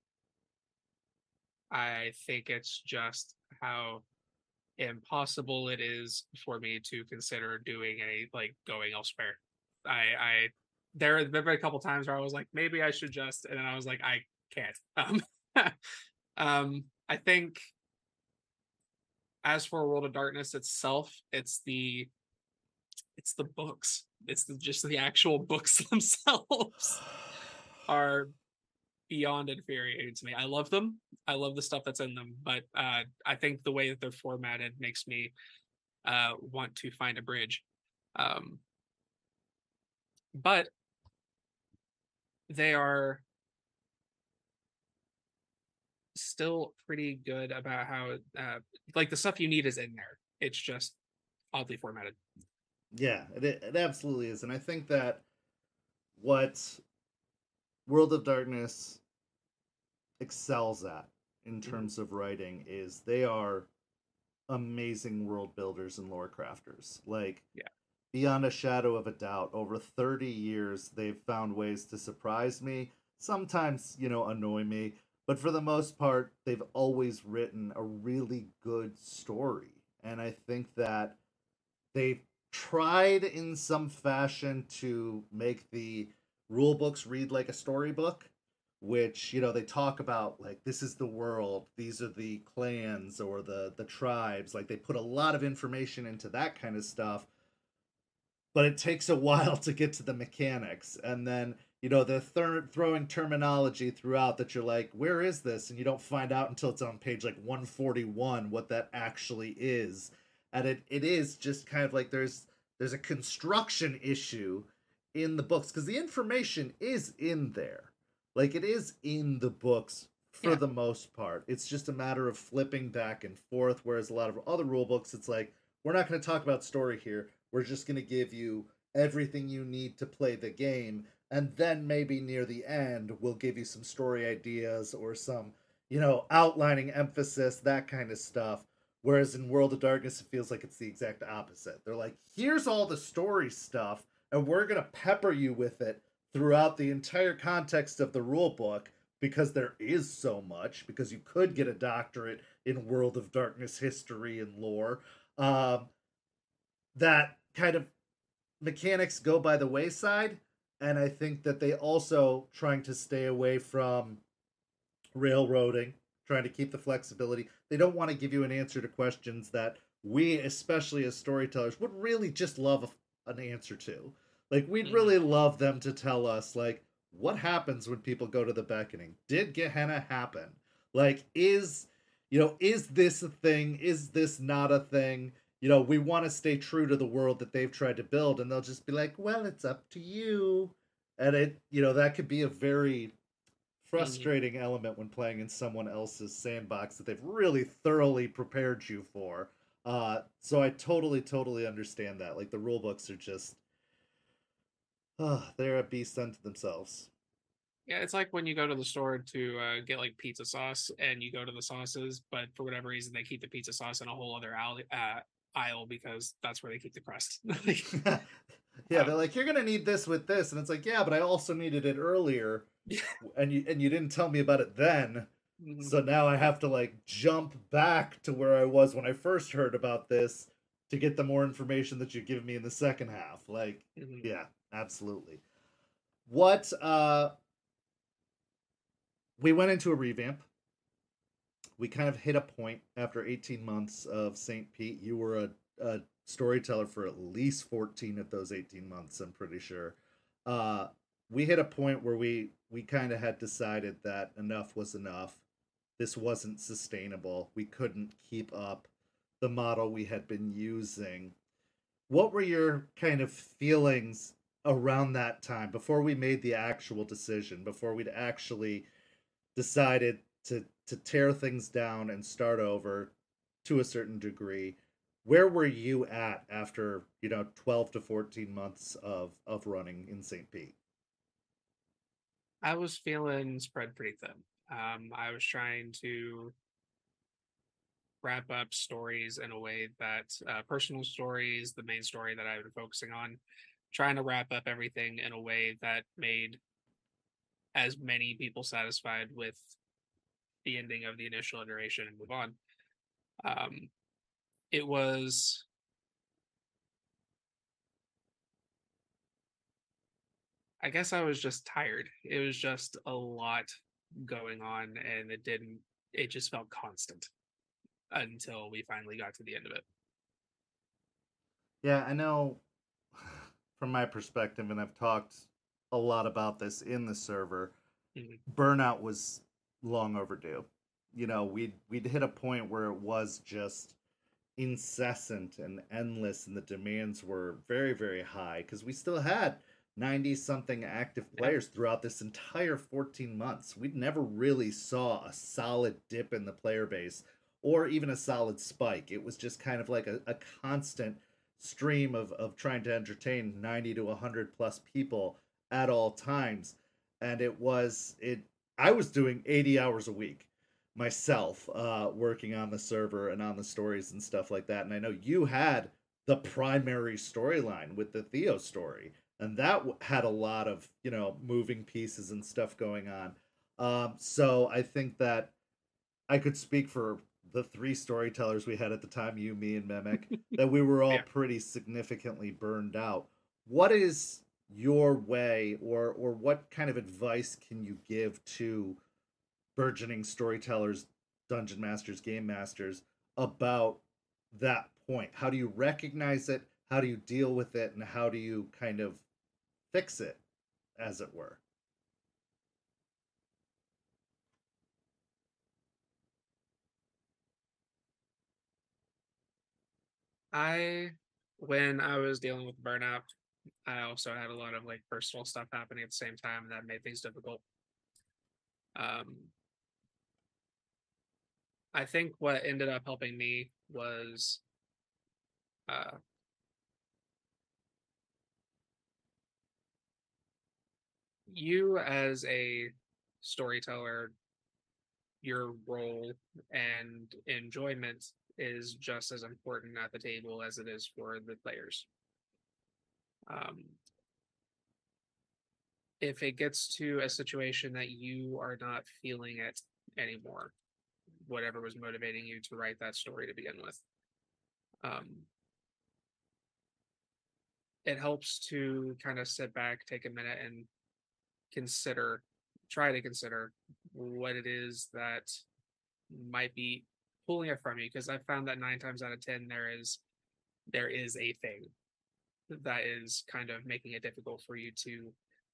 I think it's just how impossible it is for me to consider doing any like going elsewhere. I I there have been a couple times where I was like, maybe I should just, and then I was like, I can't. Um, um, I think as for World of Darkness itself, it's the it's the books. It's the, just the actual books themselves are beyond infuriating to me. I love them. I love the stuff that's in them, but uh, I think the way that they're formatted makes me uh, want to find a bridge. Um, but they are still pretty good about how, uh, like, the stuff you need is in there. It's just oddly formatted. Yeah, it, it absolutely is. And I think that what World of Darkness excels at in Mhm. terms of writing is they are amazing world builders and lore crafters. Like, Yeah. beyond a shadow of a doubt, over thirty years, they've found ways to surprise me, sometimes, you know, annoy me, but for the most part, they've always written a really good story. And I think that they've tried in some fashion to make the rule books read like a storybook, which, you know, they talk about like this is the world, these are the clans or the the tribes, like they put a lot of information into that kind of stuff, but it takes a while to get to the mechanics. And then, you know, they're th- throwing terminology throughout that you're like, where is this? And you don't find out until it's on page like one forty-one what that actually is. And it, it is just kind of like there's there's a construction issue in the books because the information is in there. Like it is in the books for Yeah. the most part. It's just a matter of flipping back and forth. Whereas a lot of other rule books, it's like, we're not going to talk about story here. We're just going to give you everything you need to play the game. And then maybe near the end, we'll give you some story ideas or some, you know, outlining emphasis, that kind of stuff. Whereas in World of Darkness, it feels like it's the exact opposite. They're like, here's all the story stuff, and we're going to pepper you with it throughout the entire context of the rule book because there is so much, because you could get a doctorate in World of Darkness history and lore. Um, that kind of mechanics go by the wayside, and I think that they also trying to stay away from railroading, trying to keep the flexibility. They don't want to give you an answer to questions that we, especially as storytellers, would really just love an answer to. Like we'd Hmm. really love them to tell us like what happens when people go to the beckoning. Did Gehenna happen? Like is you know, is this a thing? Is this not a thing? You know, we want to stay true to the world that they've tried to build, and they'll just be like, well, it's up to you. And it, you know, that could be a very Hmm. frustrating element when playing in someone else's sandbox that they've really thoroughly prepared you for. Uh, so I totally, totally understand that. Like the rule books are just, uh, they're a beast unto themselves. Yeah, it's like when you go to the store to uh, get like pizza sauce, and you go to the sauces, but for whatever reason they keep the pizza sauce in a whole other aisle, uh, aisle because that's where they keep the crust. Like, Yeah, they're um, like, you're gonna need this with this, and it's like, yeah, but I also needed it earlier, yeah. and you and you didn't tell me about it then. Mhm. So now I have to like jump back to where I was when I first heard about this to get the more information that you give me in the second half. Like, Mhm. yeah, absolutely. What uh we went into a revamp. We kind of hit a point after eighteen months of Saint Pete. You were a, a storyteller for at least fourteen of those eighteen months, I'm pretty sure. Uh we hit a point where we we kind of had decided that enough was enough. This wasn't sustainable. We couldn't keep up the model we had been using. What were your kind of feelings around that time before we made the actual decision, before we'd actually decided to to tear things down and start over to a certain degree? Where were you at after, you know, twelve to fourteen months of of running in Saint Pete? I was feeling spread pretty thin. Um, I was trying to wrap up stories in a way that uh, personal stories, the main story that I've been focusing on, trying to wrap up everything in a way that made as many people satisfied with the ending of the initial iteration and move on. Um, it was, I guess I was just tired. It was just a lot going on, and it didn't. It just felt constant until we finally got to the end of it. Yeah, I know from my perspective, and I've talked a lot about this in the server, Mhm. burnout was long overdue. You know, we'd we'd hit a point where it was just incessant and endless, and the demands were very, very high because we still had ninety something active Yeah, players throughout this entire fourteen months. We'd never really saw a solid dip in the player base or even a solid spike. It was just kind of like a, a constant stream of, of trying to entertain ninety to one hundred plus people at all times. And it was, it, I was doing eighty hours a week myself, uh, working on the server and on the stories and stuff like that. And I know you had the primary storyline with the Theo story, and that w- had a lot of, you know, moving pieces and stuff going on. Um, so I think that I could speak for the three storytellers we had at the time, you, me, and Memek, that we were all yeah. pretty significantly burned out. What is your way, or or what kind of advice can you give to burgeoning storytellers, dungeon masters, game masters about that point? How do you recognize it? How do you deal with it? And how do you kind of fix it, as it were? I when I was dealing with burnout, I also had a lot of like personal stuff happening at the same time, and that made things difficult. Um, I think what ended up helping me was uh, you as a storyteller, your role and enjoyment is just as important at the table as it is for the players. Um, if it gets to a situation that you are not feeling it anymore, whatever was motivating you to write that story to begin with, um, it helps to kind of sit back, take a minute, and consider, try to consider what it is that might be pulling it from you. Because I found that nine times out of ten, there is there is a thing that is kind of making it difficult for you to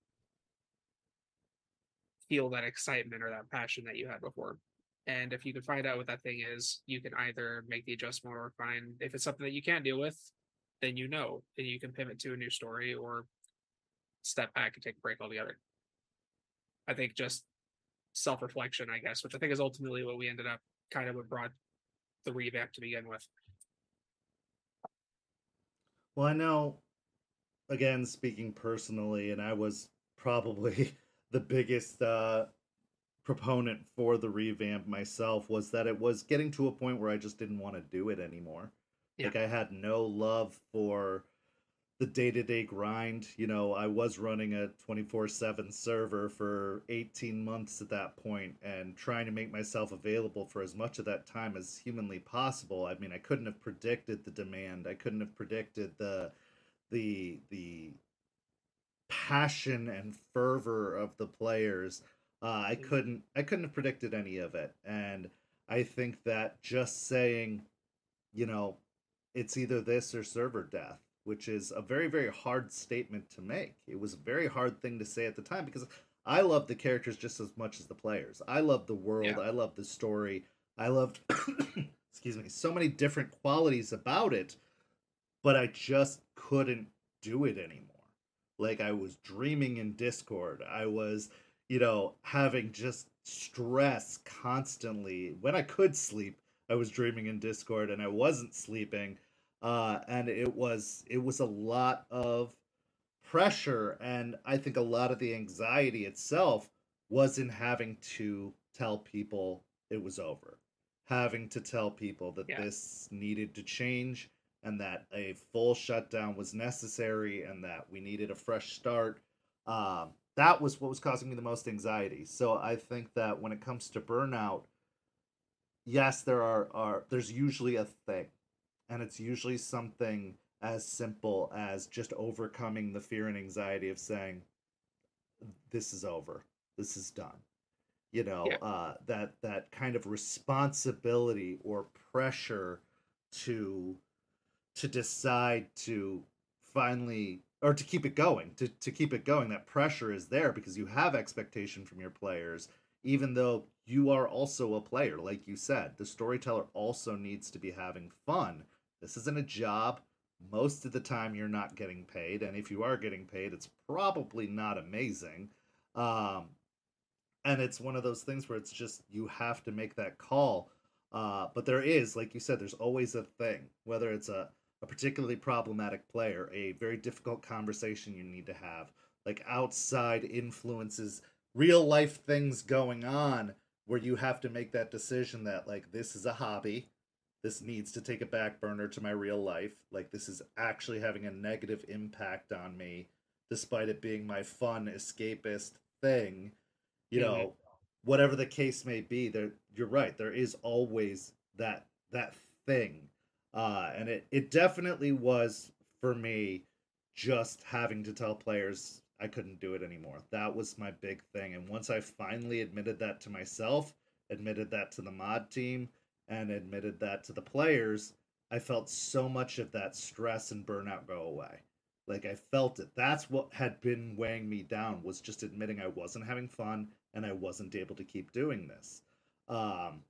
feel that excitement or that passion that you had before. And if you can find out what that thing is, you can either make the adjustment or find if it's something that you can't deal with, then you know, and you can pivot to a new story or step back and take a break altogether. I think just self reflection, I guess, which I think is ultimately what we ended up kind of what brought the revamp to begin with. Well, I know, again, speaking personally, and I was probably the biggest uh, proponent for the revamp myself, was that it was getting to a point where I just didn't want to do it anymore. Yeah. Like, I had no love for the day-to-day grind. You know, I was running a twenty-four seven server for eighteen months at that point, and trying to make myself available for as much of that time as humanly possible. I mean, I couldn't have predicted the demand. I couldn't have predicted the the the passion and fervor of the players. Uh, I Mhm. couldn't I couldn't have predicted any of it. And I think that just saying, you know, it's either this or server death, which is a very, very hard statement to make. It was a very hard thing to say at the time because I loved the characters just as much as the players. I loved the world. Yeah. I loved the story. I loved, excuse me, so many different qualities about it, but I just couldn't do it anymore. Like, I was dreaming in Discord. I was, you know, having just stress constantly. When I could sleep, I was dreaming in Discord and I wasn't sleeping. Uh, and it was it was a lot of pressure, and I think a lot of the anxiety itself was in having to tell people it was over, having to tell people that Yeah. this needed to change and that a full shutdown was necessary and that we needed a fresh start. Um, that was what was causing me the most anxiety. So I think that when it comes to burnout, yes, there are, are there's usually a thing, and it's usually something as simple as just overcoming the fear and anxiety of saying, this is over, this is done. You know, Yeah. uh, that that kind of responsibility or pressure to to decide to finally, or to keep it going, to, to keep it going. That pressure is there because you have expectation from your players, even though you are also a player. Like you said, the storyteller also needs to be having fun. This isn't a job. Most of the time you're not getting paid, and if you are getting paid, it's probably not amazing. um, and it's one of those things where it's just you have to make that call. Uh, but there is, like you said, there's always a thing, whether it's a, a particularly problematic player, a very difficult conversation you need to have, like outside influences, real life things going on, where you have to make that decision that, like, this is a hobby, this needs to take a back burner to my real life, like this is actually having a negative impact on me, despite it being my fun escapist thing. You Hmm. know, whatever the case may be, there, you're right, there is always that that thing. Uh and it it definitely was for me, just having to tell players I couldn't do it anymore. That was my big thing, and once I finally admitted that to myself, admitted that to the mod team, and admitted that to the players, I felt so much of that stress and burnout go away. Like, I felt it. That's what had been weighing me down, was just admitting I wasn't having fun and I wasn't able to keep doing this. Um,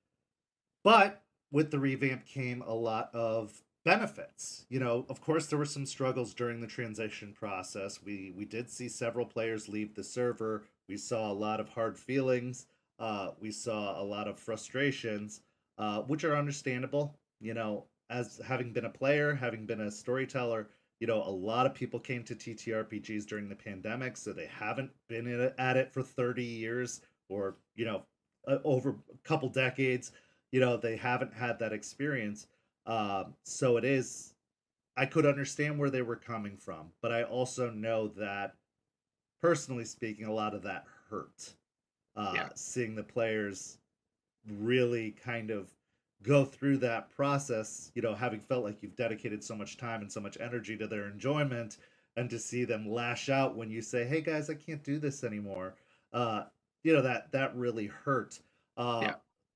but with the revamp came a lot of benefits. You know, of course, there were some struggles during the transition process. We we did see several players leave the server. We saw a lot of hard feelings. Uh, we saw a lot of frustrations, uh, which are understandable. You know, as having been a player, having been a storyteller, you know, a lot of people came to T T R P Gs during the pandemic, so they haven't been in it, at it for thirty years, or, you know, uh, over a couple decades. You know, they haven't had that experience. Um, so it is, I could understand where they were coming from, but I also know that, personally speaking, a lot of that hurt. Uh, Yeah. seeing the players really kind of go through that process, you know, having felt like you've dedicated so much time and so much energy to their enjoyment, and to see them lash out when you say, "Hey guys, I can't do this anymore." Uh, you know, that that really hurt. Uh, Yeah.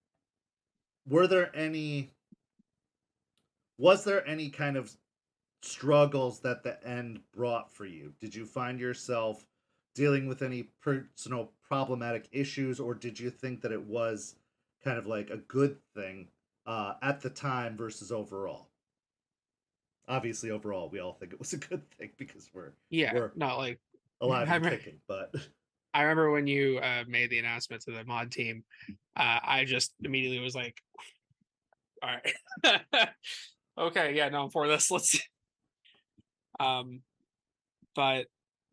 were there any was there any kind of struggles that the end brought for you? Did you find yourself dealing with any personal problematic issues, or did you think that it was kind of like a good thing uh, at the time versus overall? Obviously, overall, we all think it was a good thing because we're Yeah. we're Not like alive I and remember, kicking. But I remember when you uh, made the announcement to the mod team, uh, I just immediately was like, all right. Okay, yeah, no, I'm for this. Let's um but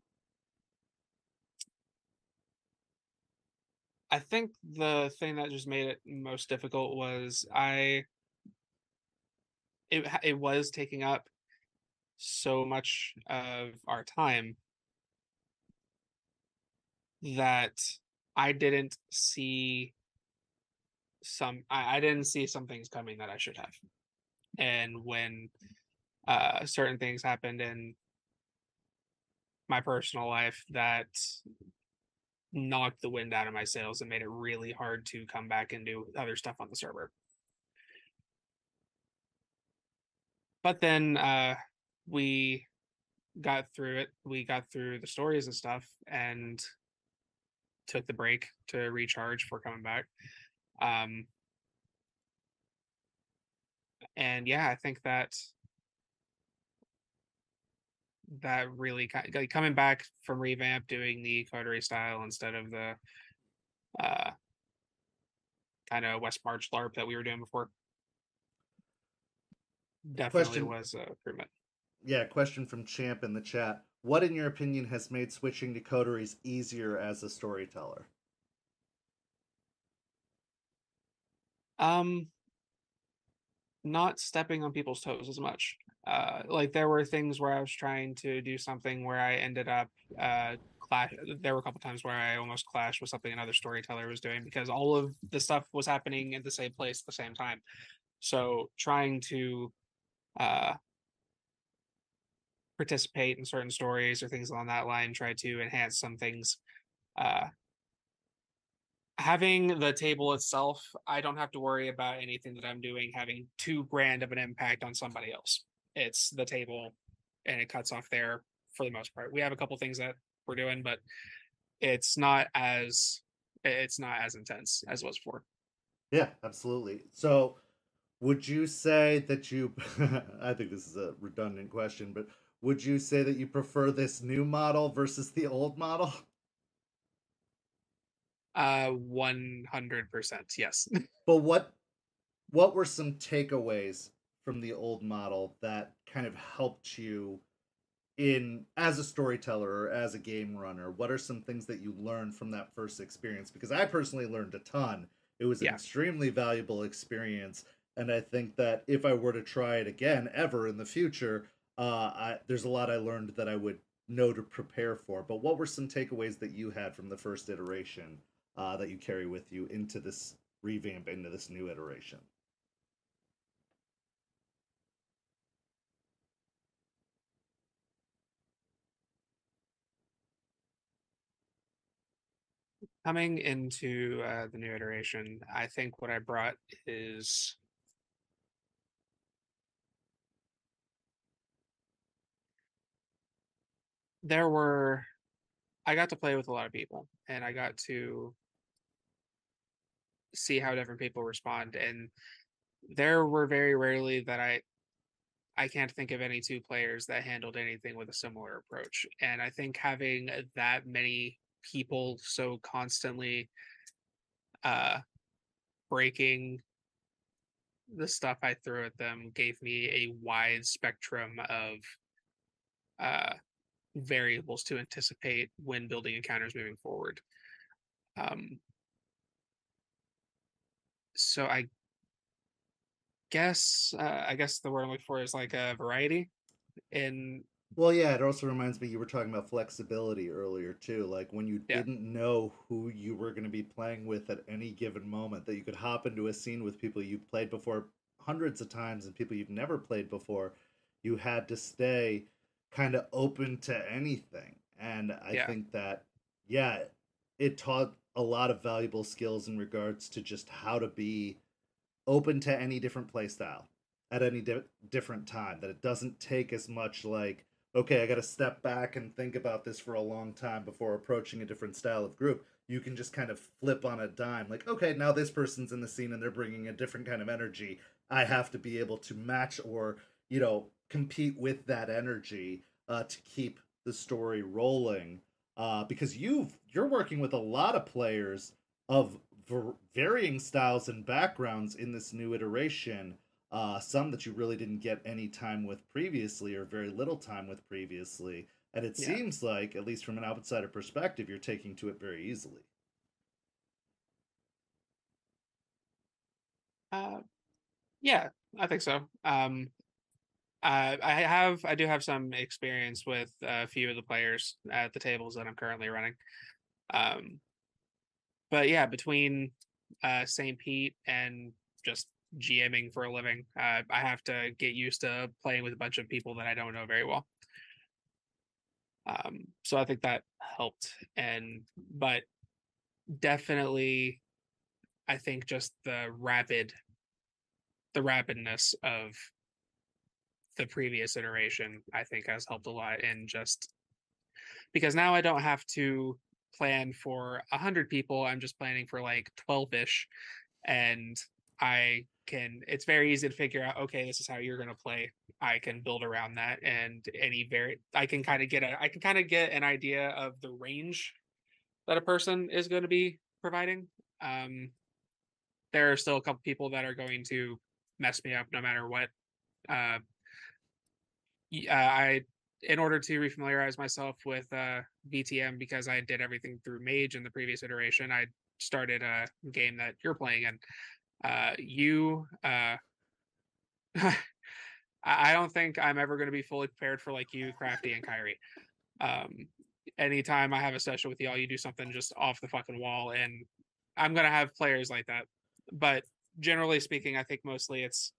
I think the thing that just made it most difficult was I it ha- it was taking up so much of our time that I didn't see some I, I didn't see some things coming that I should have. And when uh certain things happened in my personal life that knocked the wind out of my sails and made it really hard to come back and do other stuff on the server. But then uh we got through it. We got through the stories and stuff and took the break to recharge for coming back. Um and yeah, I think that that really ki- like coming back from revamp doing the coterie style instead of the uh kind of West March LARP that we were doing before definitely question, was a improvement. yeah, question from Champ in the chat. What, in your opinion, has made switching to coteries easier as a storyteller? Um, not stepping on people's toes as much. Uh, like there were things where I was trying to do something where I ended up uh clash. There were a couple times where I almost clashed with something another storyteller was doing because all of the stuff was happening in the same place at the same time. So trying to uh participate in certain stories or things along that line, try to enhance some things. Uh, Having the table itself, I don't have to worry about anything that I'm doing having too grand of an impact on somebody else. It's the table, and it cuts off there for the most part. We have a couple things that we're doing, but it's not as it's not as intense as it was before. Yeah, absolutely. So, would you say that you, I think this is a redundant question, but would you say that you prefer this new model versus the old model? Uh, one hundred percent, yes. But what what were some takeaways from the old model that kind of helped you in as a storyteller or as a game runner? What are some things that you learned from that first experience? Because I personally learned a ton. It was an Yeah. extremely valuable experience, and I think that if I were to try it again ever in the future, uh, I, there's a lot I learned that I would know to prepare for. But what were some takeaways that you had from the first iteration uh, that you carry with you into this revamp, into this new iteration? Coming into uh, the new iteration, I think what I brought is there were I got to play with a lot of people, and I got to see how different people respond. And there were very rarely that I I can't think of any two players that handled anything with a similar approach. And I think having that many people so constantly uh breaking the stuff I threw at them gave me a wide spectrum of uh variables to anticipate when building encounters moving forward. Um so I guess uh, I guess the word I'm looking for is like a variety in Well, yeah, it also reminds me you were talking about flexibility earlier too. Like when you yeah, didn't know who you were going to be playing with at any given moment, that you could hop into a scene with people you've played before hundreds of times and people you've never played before. You had to stay kind of open to anything. And I yeah, think that, yeah, it taught a lot of valuable skills in regards to just how to be open to any different play style at any di- different time, that it doesn't take as much like, okay, I got to step back and think about this for a long time before approaching a different style of group. You can just kind of flip on a dime, like, okay, now this person's in the scene and they're bringing a different kind of energy. I have to be able to match or, you know, compete with that energy uh, to keep the story rolling. Uh, because you've you're working with a lot of players of v- varying styles and backgrounds in this new iteration. Uh, some that you really didn't get any time with previously, or very little time with previously. And it yeah. seems like, at least from an outsider perspective, you're taking to it very easily. Uh, yeah, I think so. Um, uh, I have I do have some experience with a few of the players at the tables that I'm currently running. Um, but yeah, between uh, Saint Pete and just GMing for a living, uh, I have to get used to playing with a bunch of people that I don't know very well. Um, so I think that helped. And but definitely, I think just the rapid the rapidness of the previous iteration, I think has helped a lot in just because now I don't have to plan for a hundred people. I'm just planning for like twelve ish, and I can. It's very easy to figure out. Okay, this is how you're going to play. I can build around that, and any very. I can kind of get a. I can kind of get an idea of the range that a person is going to be providing. Um, there are still a couple people that are going to mess me up no matter what. Uh, y- uh, I in order to refamiliarize myself with uh, V T M because I did everything through Mage in the previous iteration. I started a game that you're playing in. Uh, you, uh, I I don't think I'm ever going to be fully prepared for like you, Crafty, and Kyrie. Um, anytime I have a session with y'all, you do something just off the fucking wall, and I'm gonna have players like that. But generally speaking, I think mostly it's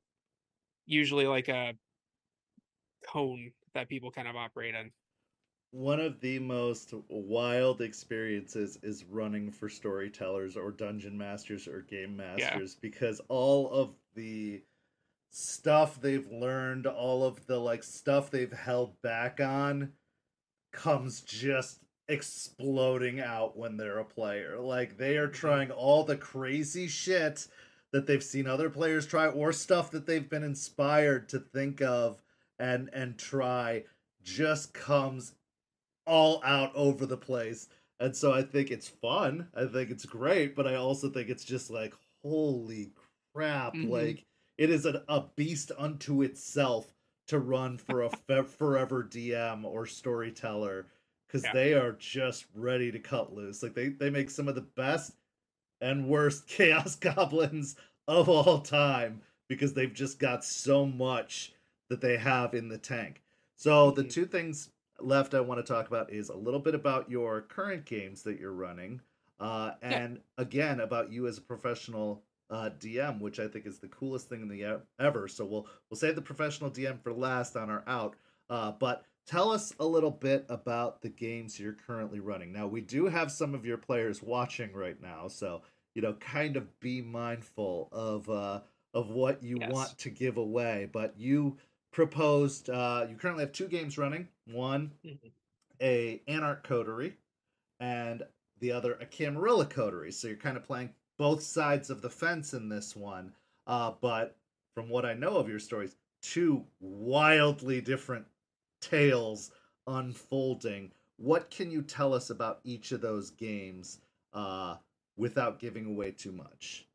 usually like a cone that people kind of operate in. one of the most wild experiences is running for storytellers or dungeon masters or game Yeah. masters, because all of the stuff they've learned, all of the like stuff they've held back on comes just exploding out when they're a player. Like they are Mhm. trying all the crazy shit that they've seen other players try, or stuff that they've been inspired to think of and and try, just comes all out over the place. And so I think it's fun. I think it's great, but I also think it's just like, holy crap. Mhm. Like, it is a, a beast unto itself to run for a fe- forever D M or storyteller, because Yeah. they are just ready to cut loose. Like, they, they make some of the best and worst Chaos Goblins of all time because they've just got so much that they have in the tank. So the Mhm. two things left I want to talk about is a little bit about your current games that you're running, uh, Yeah. and again about you as a professional uh, D M, which I think is the coolest thing in the e- ever. So we'll we'll save the professional D M for last on our out. Uh, but tell us a little bit about the games you're currently running. Now we do have some of your players watching right now, so you know, kind of be mindful of uh, of what you Yes. want to give away. But you proposed, uh, you currently have two games running. One, Mhm. a Anarch Coterie, and the other a Camarilla Coterie. So you're kind of playing both sides of the fence in this one. Uh, but from what I know of your stories, two wildly different tales unfolding. What can you tell us about each of those games uh, without giving away too much?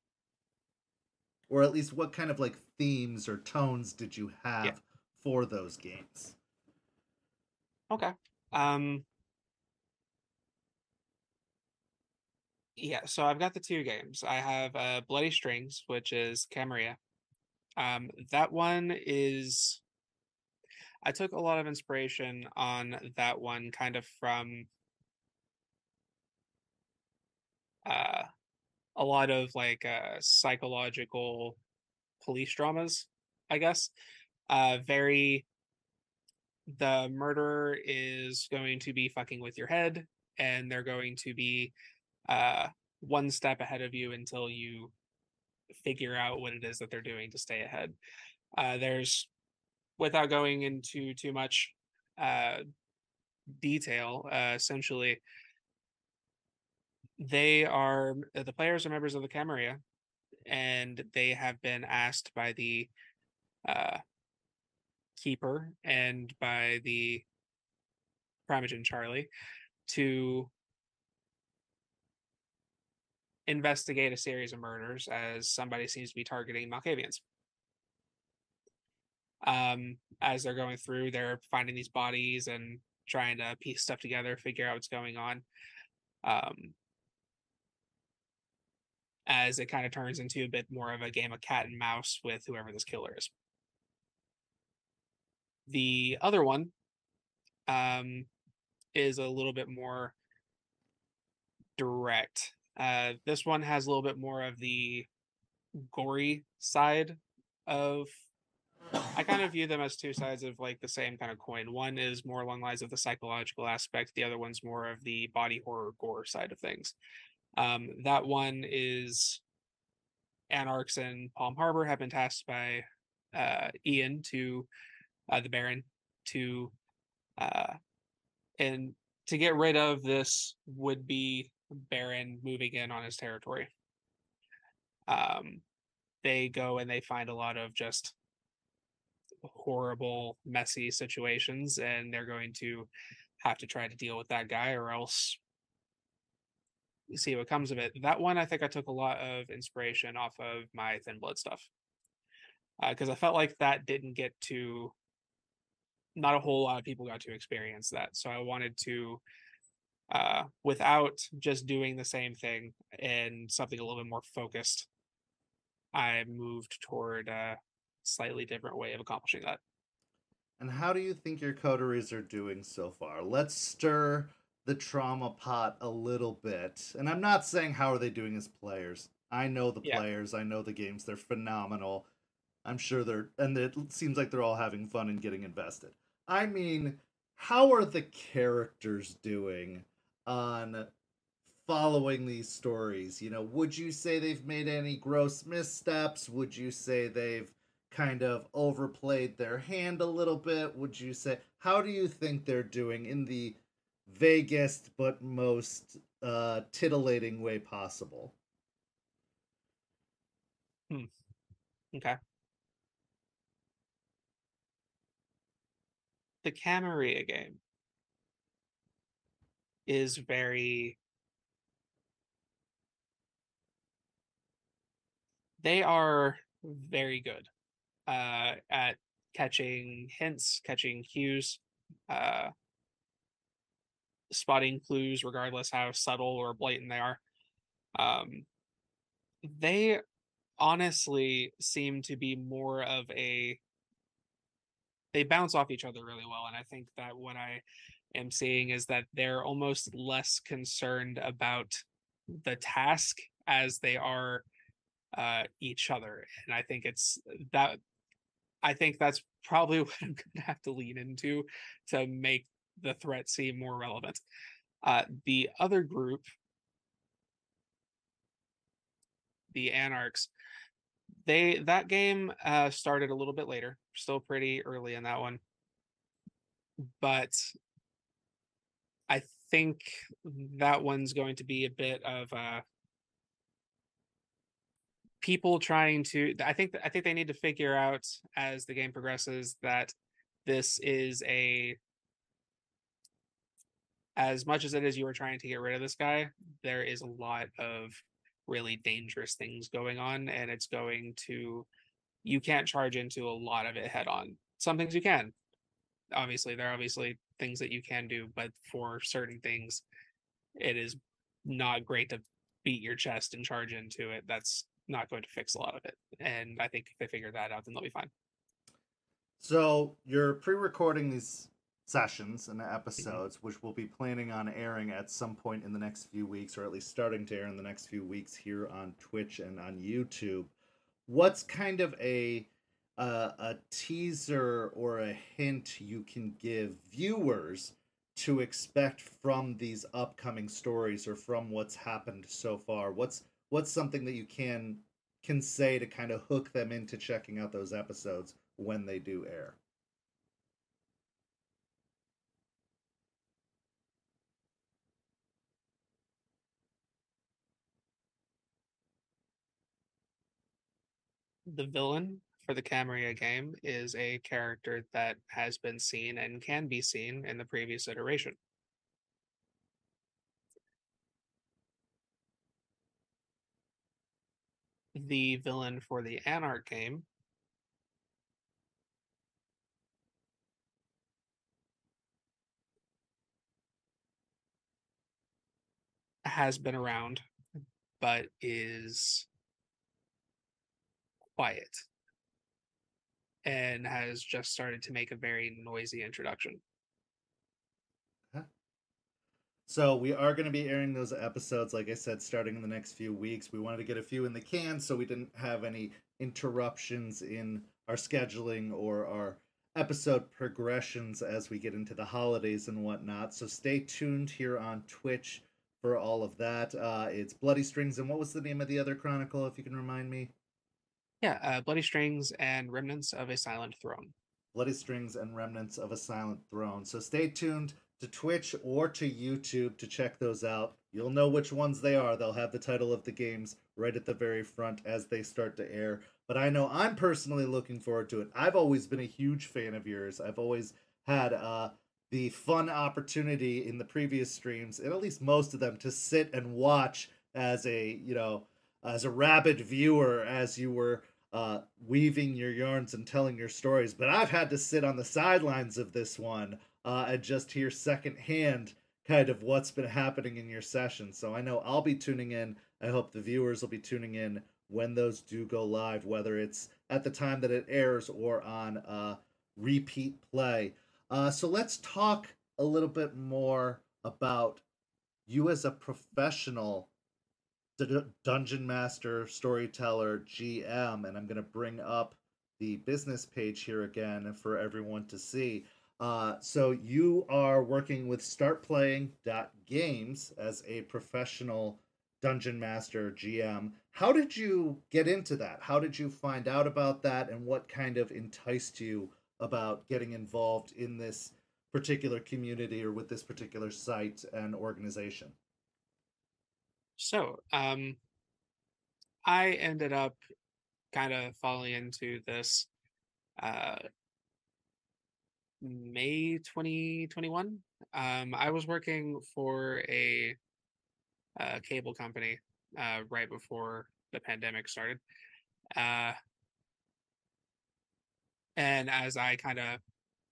Or at least what kind of like themes or tones did you Yeah. have for those games? Okay. Um yeah, so I've got the two games. I have uh Bloody Strings, which is Camarilla. Um that one is I took a lot of inspiration on that one kind of from uh a lot of like uh psychological police dramas, I guess. Uh very the murderer is going to be fucking with your head, and they're going to be uh one step ahead of you until you figure out what it is that they're doing to stay ahead. Uh there's without going into too much uh detail, uh essentially they are the players are members of the Camarilla, and they have been asked by the uh keeper and by the Primogen Charlie to investigate a series of murders as somebody seems to be targeting Malkavians. Um, as they're going through, they're finding these bodies and trying to piece stuff together, figure out what's going on. Um, as it kind of turns into a bit more of a game of cat and mouse with whoever this killer is. The other one um, is a little bit more direct. Uh, this one has a little bit more of the gory side of I kind of view them as two sides of like the same kind of coin. One is more along the lines of the psychological aspect. The other one's more of the body horror gore side of things. Um, that one is Anarchs in Palm Harbor have been tasked by uh, Ian to uh, the Baron to uh, and to get rid of this would be Baron moving in on his territory. Um, they go and they find a lot of just horrible, messy situations, and they're going to have to try to deal with that guy or else see what comes of it. That one, I think I took a lot of inspiration off of my Thin Blood stuff because uh, I felt like that didn't get to, not a whole lot of people got to experience that. So I wanted to, uh, without just doing the same thing and something a little bit more focused, I moved toward a slightly different way of accomplishing that. And how do you think your coteries are doing so far? Let's stir the trauma pot a little bit. And I'm not saying how are they doing as players. I know the Yeah. players, I know the games, they're phenomenal. I'm sure they're, and it seems like they're all having fun and getting invested. I mean, how are the characters doing on following these stories? You know, would you say they've made any gross missteps? Would you say they've kind of overplayed their hand a little bit? Would you say, how do you think they're doing in the vaguest but most uh, titillating way possible? Hmm. Okay. The Camarilla game is very, they are very good uh, at catching hints, catching cues, uh, spotting clues, regardless how subtle or blatant they are. Um, they honestly seem to be more of a, they bounce off each other really well. And I think that what I am seeing is that they're almost less concerned about the task as they are uh, each other. And I think it's that, I think that's probably what I'm going to have to lean into to make the threat seem more relevant. Uh, the other group, the Anarchs, they that game uh, started a little bit later, still pretty early in that one, but I think that one's going to be a bit of uh, people trying to. I think I think they need to figure out as the game progresses that this is a, as much as it is you are trying to get rid of this guy, there is a lot of really dangerous things going on, and it's going to, you can't charge into a lot of it head on. Some things you can. Obviously, there are obviously things that you can do, but for certain things, it is not great to beat your chest and charge into it. That's not going to fix a lot of it. And I think if they figure that out, then they'll be fine. So you're pre-recording these sessions and Mhm. episodes, which we'll be planning on airing at some point in the next few weeks, or at least starting to air in the next few weeks here on Twitch and on YouTube. What's kind of a uh, a teaser or a hint you can give viewers to expect from these upcoming stories or from what's happened so far? What's what's something that you can can say to kind of hook them into checking out those episodes when they do air? The villain for the Camarilla game is a character that has been seen and can be seen in the previous iteration. The villain for the Anarch game has been around, but is quiet and has just started to make a very noisy introduction. So we are going to be airing those episodes, like I said, starting in the next few weeks. We wanted to get a few in the can so we didn't have any interruptions in our scheduling or our episode progressions as we get into the holidays and whatnot. So stay tuned here on Twitch for all of that. Uh, it's Bloody Strings, and what was the name of the other chronicle, if you can remind me? Yeah, uh, Bloody Strings and Remnants of a Silent Throne. Bloody Strings and Remnants of a Silent Throne. So stay tuned to Twitch or to YouTube to check those out. You'll know which ones they are. They'll have the title of the games right at the very front as they start to air. But I know I'm personally looking forward to it. I've always been a huge fan of yours. I've always had uh, the fun opportunity in the previous streams, and at least most of them, to sit and watch as a, you know, as a rabid viewer as you were uh, weaving your yarns and telling your stories. But I've had to sit on the sidelines of this one uh, and just hear secondhand kind of what's been happening in your session. So I know I'll be tuning in. I hope the viewers will be tuning in when those do go live, whether it's at the time that it airs or on uh, repeat play. Uh, so let's talk a little bit more about you as a professional D- dungeon master, storyteller, G M, and I'm going to bring up the business page here again for everyone to see. Uh, so you are working with start playing dot games as a professional dungeon master G M. How did you get into that? How did you find out about that, and what kind of enticed you about getting involved in this particular community or with this particular site and organization? So, um, I ended up kind of falling into this uh, May twenty twenty-one. Um, I was working for a, uh cable company uh, right before the pandemic started. Uh, and as I kind of,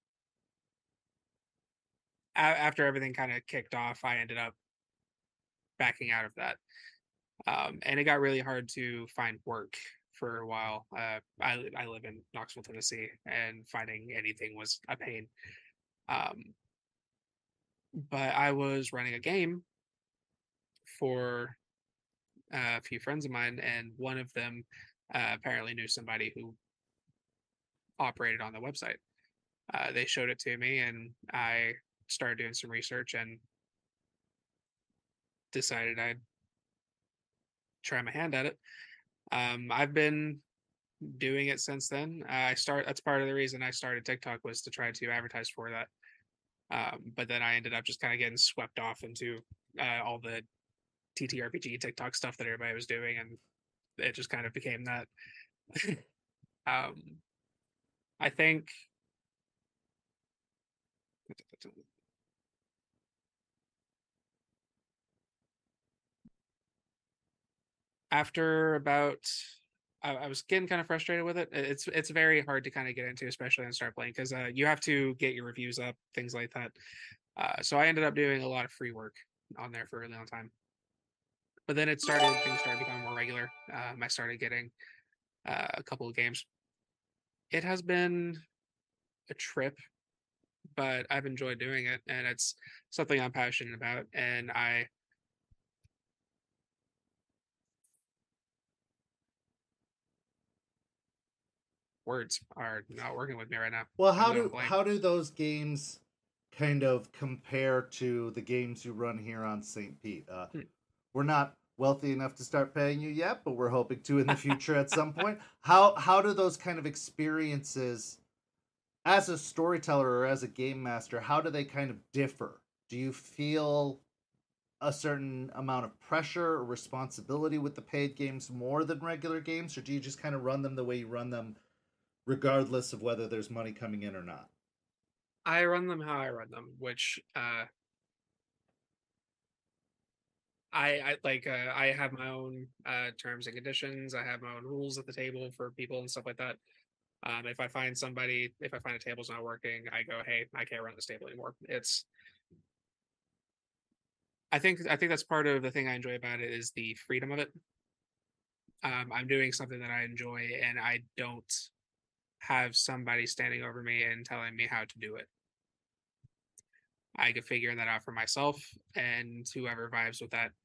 a- after everything kind of kicked off, I ended up backing out of that. Um, and it got really hard to find work for a while. Uh, I, li- I live in Knoxville, Tennessee, and finding anything was a pain. Um, but I was running a game for uh, a few friends of mine, and one of them uh, apparently knew somebody who operated on the website. Uh, they showed it to me, and I started doing some research and decided I'd try my hand at it. Um, I've been doing it since then. Uh, I start That's part of the reason I started TikTok was to try to advertise for that. Um, but then I ended up just kind of getting swept off into uh, all the T T R P G TikTok stuff that everybody was doing, and it just kind of became that. um, I think after about I, I was getting kind of frustrated with it. It's it's very hard to kind of get into, especially on start playing, because uh, you have to get your reviews up, things like that. Uh, so I ended up doing a lot of free work on there for a really long time. But then it started things started becoming more regular. Um, I started getting uh, a couple of games. It has been a trip, but I've enjoyed doing it, and it's something I'm passionate about. And I words are not working with me right now. Well, I'm how going do blank. how do those games kind of compare to the games you run here on Saint Pete? Uh, Hmm. we're not wealthy enough to start paying you yet, but we're hoping to in the future at some point. How how do those kind of experiences as a storyteller or as a game master, how do they kind of differ? Do you feel a certain amount of pressure or responsibility with the paid games more than regular games, or do you just kind of run them the way you run them regardless of whether there's money coming in or not? I run them how I run them, which uh, I, I like. Uh, I have my own uh, terms and conditions. I have my own rules at the table for people and stuff like that. Um, if I find somebody, if I find a table's not working, I go, "Hey, I can't run this table anymore." It's. I think. I think that's part of the thing I enjoy about it is the freedom of it. Um, I'm doing something that I enjoy, and I don't have somebody standing over me and telling me how to do it. I can figure that out for myself, and whoever vibes with that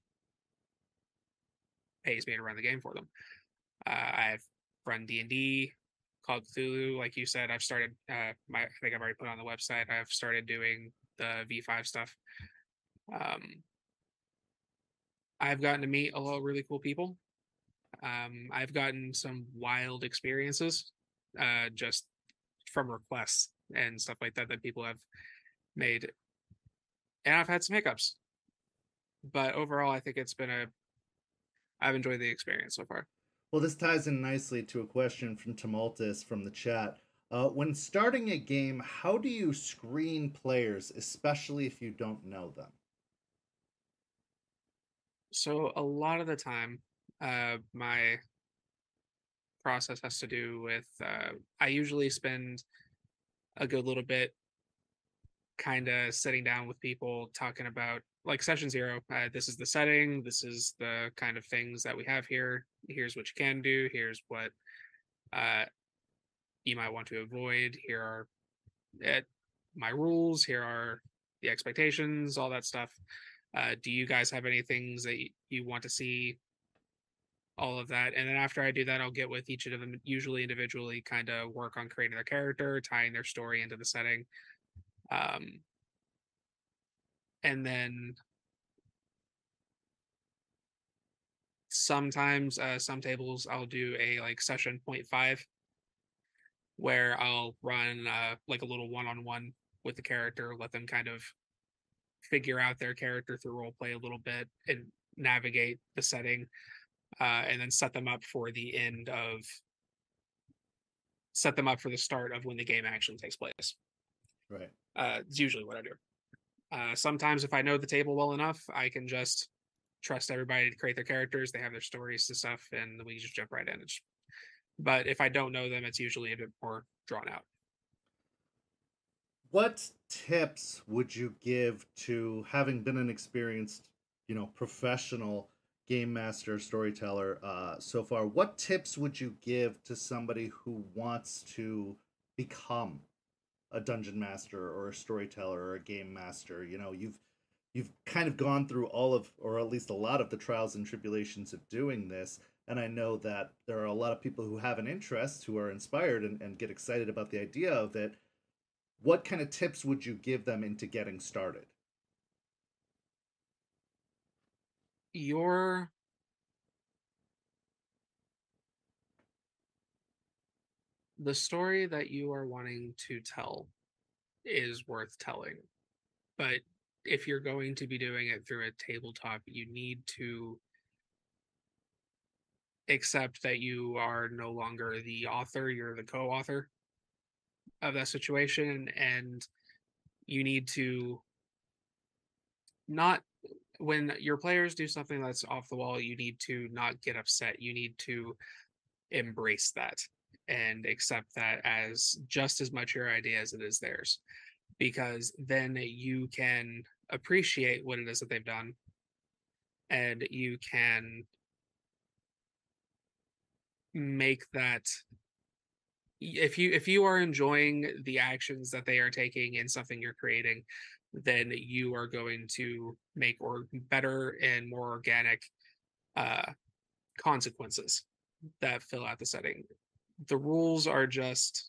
pays me to run the game for them. Uh, I've run D and D, Call of Cthulhu, like you said. I've started. Uh, my I think I've already put on the website. I've started doing the V five stuff. Um, I've gotten to meet a lot of really cool people. Um, I've gotten some wild experiences, uh, just from requests and stuff like that that people have made, and I've had some hiccups. But overall, I think it's been a. I've enjoyed the experience so far. Well, this ties in nicely to a question from Tumultus from the chat. Uh, when starting a game, how do you screen players, especially if you don't know them? So a lot of the time, uh, my process has to do with uh, I usually spend a good little bit kind of sitting down with people talking about like session zero. Uh, this is the setting. This is the kind of things that we have here. Here's what you can do. Here's what uh, you might want to avoid. Here are uh, my rules. Here are the expectations. All that stuff. Uh, do you guys have any things that y- you want to see? All of that, and then after I do that, I'll get with each of them, usually individually, kind of work on creating their character, tying their story into the setting. Um, and then sometimes, uh, some tables I'll do a like session point five where I'll run uh, like a little one on one with the character, let them kind of figure out their character through role play a little bit and navigate the setting, uh, and then set them up for the end of set them up for the start of when the game actually takes place. Right. Uh, it's usually what I do. Uh, sometimes, if I know the table well enough, I can just trust everybody to create their characters. They have their stories and stuff, and we just jump right in. It's, but if I don't know them, it's usually a bit more drawn out. What tips would you give to having been an experienced, you know, professional game master storyteller uh, so far? What tips would you give to somebody who wants to become a dungeon master or a storyteller or a game master? You know, you've you've kind of gone through all of, or at least a lot of the trials and tribulations of doing this, and I know that there are a lot of people who have an interest, who are inspired and, and get excited about the idea of it. What kind of tips would you give them into getting started? Your the story that you are wanting to tell is worth telling, but if you're going to be doing it through a tabletop, you need to accept that you are no longer the author, you're the co-author of that situation, and you need to not when your players do something that's off the wall, you need to not get upset. You need to embrace that and accept that as just as much your idea as it is theirs, because then you can appreciate what it is that they've done, and you can make that if you if you are enjoying the actions that they are taking in something you're creating, then you are going to make or better and more organic uh consequences that fill out the setting. The rules are just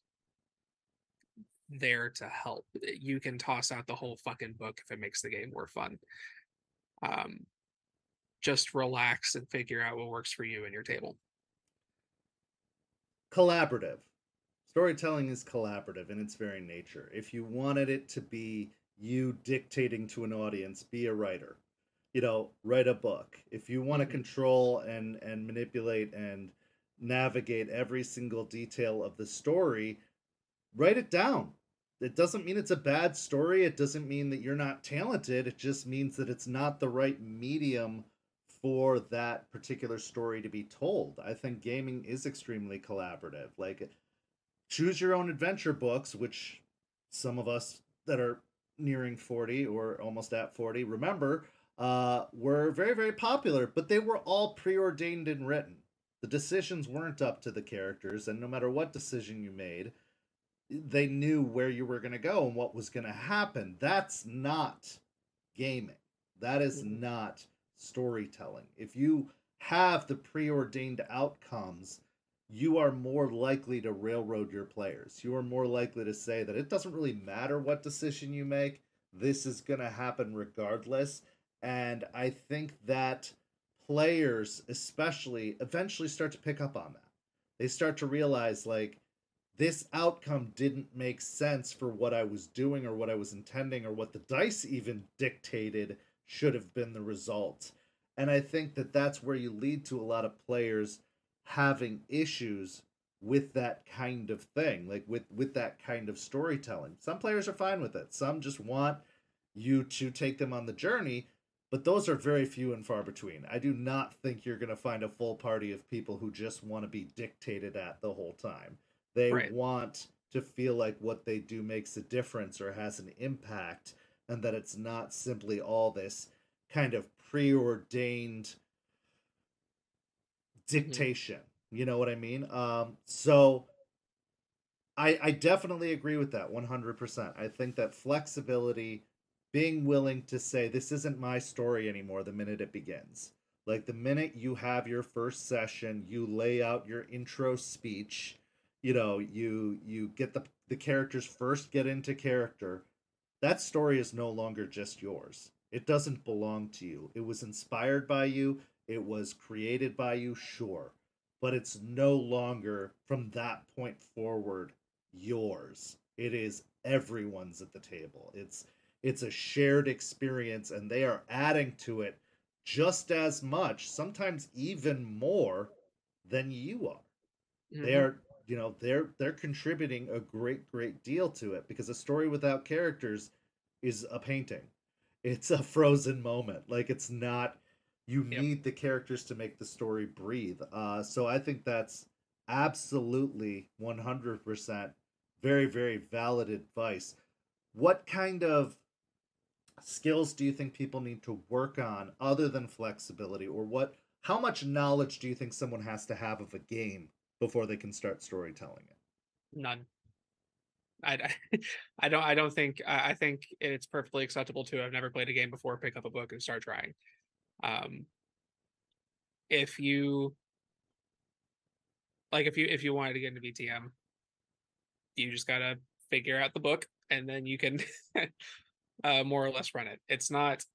there to help. You can toss out the whole fucking book if it makes the game more fun. um just relax and figure out what works for you and your table. Collaborative. Storytelling is collaborative in its very nature. If you wanted it to be you dictating to an audience, be a writer. You know, write a book. If you want to Mm-hmm. control and and manipulate and navigate every single detail of the story, write it down. It doesn't mean it's a bad story. It doesn't mean that you're not talented. It just means that it's not the right medium for that particular story to be told. I think gaming is extremely collaborative. Like, choose your own adventure books, which some of us that are nearing forty or almost at forty remember, uh, were very, very popular, but they were all preordained and written. The decisions weren't up to the characters, and no matter what decision you made, they knew where you were going to go and what was going to happen. That's not gaming. That is Mm-hmm. not storytelling. If you have the preordained outcomes, you are more likely to railroad your players. You are more likely to say that it doesn't really matter what decision you make, this is going to happen regardless. And I think that players, especially, eventually start to pick up on that. They start to realize, like, this outcome didn't make sense for what I was doing or what I was intending or what the dice even dictated should have been the result. And I think that that's where you lead to a lot of players having issues with that kind of thing, like with with that kind of storytelling. Some players are fine with it. Some just want you to take them on the journey, but those are very few and far between. I do not think you're going to find a full party of people who just want to be dictated at the whole time. They Right. want to feel like what they do makes a difference or has an impact, and that it's not simply all this kind of preordained Mm-hmm. dictation. You know what I mean? Um, so I, I definitely agree with that one hundred percent. I think that flexibility, being willing to say, this isn't my story anymore the minute it begins. Like the minute you have your first session, you lay out your intro speech, you know, you you get the the characters first get into character. that story is no longer just yours. It doesn't belong to you. It was inspired by you, it was created by you, sure, but it's no longer from that point forward yours. It is everyone's at the table. It's it's a shared experience, and they are adding to it just as much, sometimes even more than you are. They Hmm. are, you know, they're they're contributing a great great deal to it, because a story without characters is a painting. It's a frozen moment. Like, it's not, you Yep. need the characters to make the story breathe. Uh so I think that's absolutely one hundred percent very very valid advice. What kind of skills do you think people need to work on other than flexibility, or what, how much knowledge do you think someone has to have of a game before they can start storytelling it? None. I, I I don't I don't think I I think it's perfectly acceptable to have never played a game before, pick up a book and start trying. Um, if you like, if you if you wanted to get into B T M, you just gotta figure out the book, and then you can uh, more or less run it. It's not.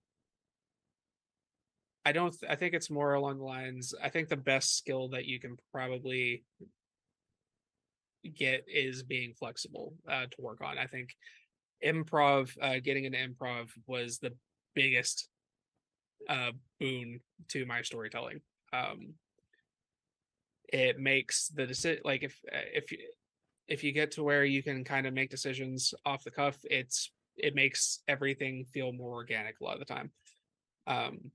I don't. th- I think it's more along the lines. I think the best skill that you can probably get is being flexible uh, to work on. I think improv, uh, getting into improv was the biggest uh, boon to my storytelling. Um, it makes the decision, like, if uh, if you- if you get to where you can kind of make decisions off the cuff, it's it makes everything feel more organic a lot of the time. Um,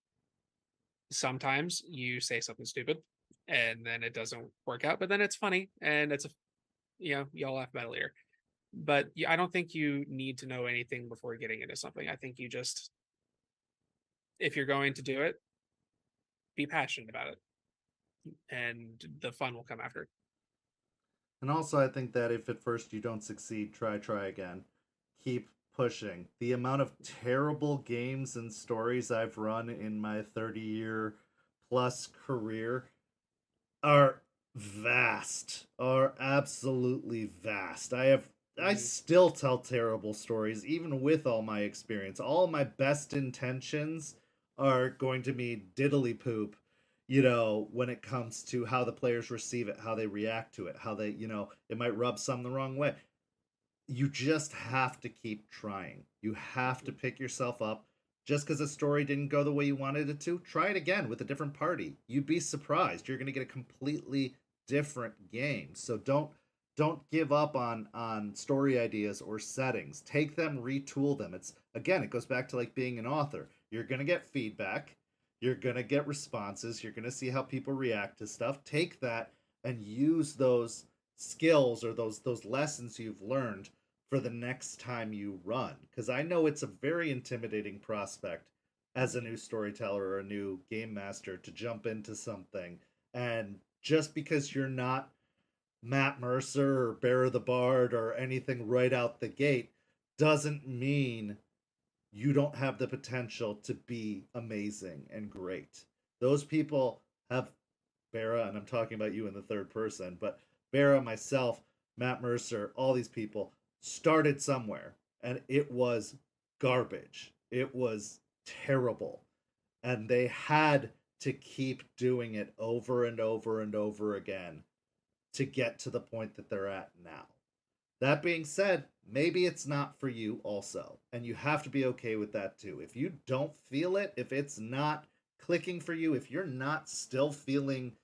Sometimes you say something stupid and then it doesn't work out, but then it's funny and it's a, you know, y'all laugh about it later. But yeah, I don't think you need to know anything before getting into something. I think you just, if you're going to do it, be passionate about it, and the fun will come after. And also, I think that if at first you don't succeed, try, try again. Keep pushing. The amount of terrible games and stories I've run in my thirty year plus career are vast, are absolutely vast. I have, I Mm-hmm. still tell terrible stories, even with all my experience. All my best intentions are going to be diddly poop, you know, when it comes to how the players receive it, how they react to it, how they, you know, it might rub some the wrong way. You just have to keep trying. You have to pick yourself up. Just because a story didn't go the way you wanted it to, try it again with a different party. You'd be surprised. You're going to get a completely different game. So don't don't give up on on story ideas or settings. Take them, retool them. It's, again, it goes back to like being an author. You're going to get feedback. You're going to get responses. You're going to see how people react to stuff. Take that and use those skills or those those lessons you've learned for the next time you run, because I know it's a very intimidating prospect as a new storyteller or a new game master to jump into something, and just because you're not Matt Mercer or Bear the Bard or anything right out the gate doesn't mean you don't have the potential to be amazing and great. Those people have, Bera, and I'm talking about you in the third person, but Bera, myself, Matt Mercer, all these people started somewhere, and it was garbage. It was terrible. And they had to keep doing it over and over and over again to get to the point that they're at now. That being said, maybe it's not for you also. And you have to be okay with that too. If you don't feel it, if it's not clicking for you, if you're not still feeling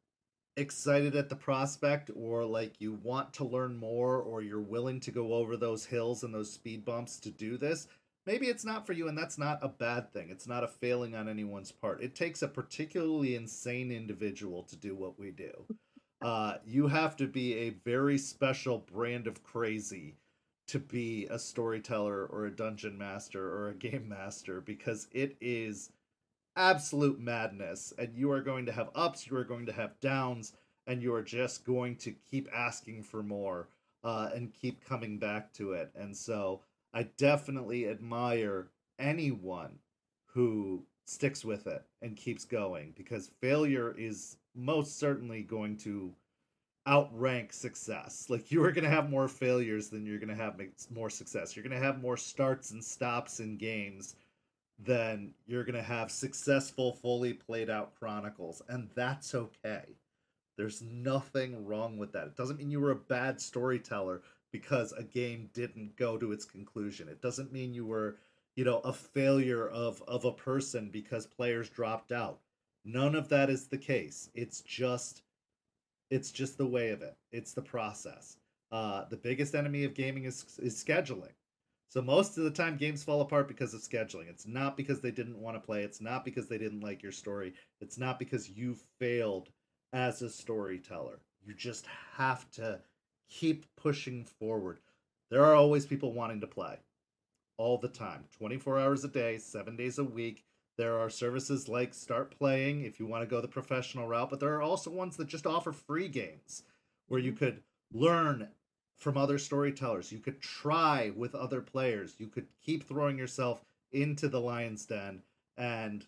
excited at the prospect, or like you want to learn more, or you're willing to go over those hills and those speed bumps to do this, maybe it's not for you, and that's not a bad thing. It's not a failing on anyone's part. It takes a particularly insane individual to do what we do. Uh, you have to be a very special brand of crazy to be a storyteller or a dungeon master or a game master, because it is absolute madness, and you are going to have ups, you are going to have downs, and you are just going to keep asking for more, uh, and keep coming back to it. And so I definitely admire anyone who sticks with it and keeps going, because failure is most certainly going to outrank success. Like, you are going to have more failures than you're going to have more success. You're going to have more starts and stops in games than you're going to have successful, fully played out chronicles. And that's okay. There's nothing wrong with that. It doesn't mean you were a bad storyteller because a game didn't go to its conclusion. It doesn't mean you were, you know, a failure of of a person because players dropped out. None of that is the case. It's just it's just the way of it. It's the process. Uh, the biggest enemy of gaming is is scheduling. So most of the time games fall apart because of scheduling. It's not because they didn't want to play. It's not because they didn't like your story. It's not because you failed as a storyteller. You just have to keep pushing forward. There are always people wanting to play all the time, twenty-four hours a day, seven days a week. There are services like Start Playing if you want to go the professional route, but there are also ones that just offer free games where you could learn from other storytellers. You could try with other players. You could keep throwing yourself into the lion's den. And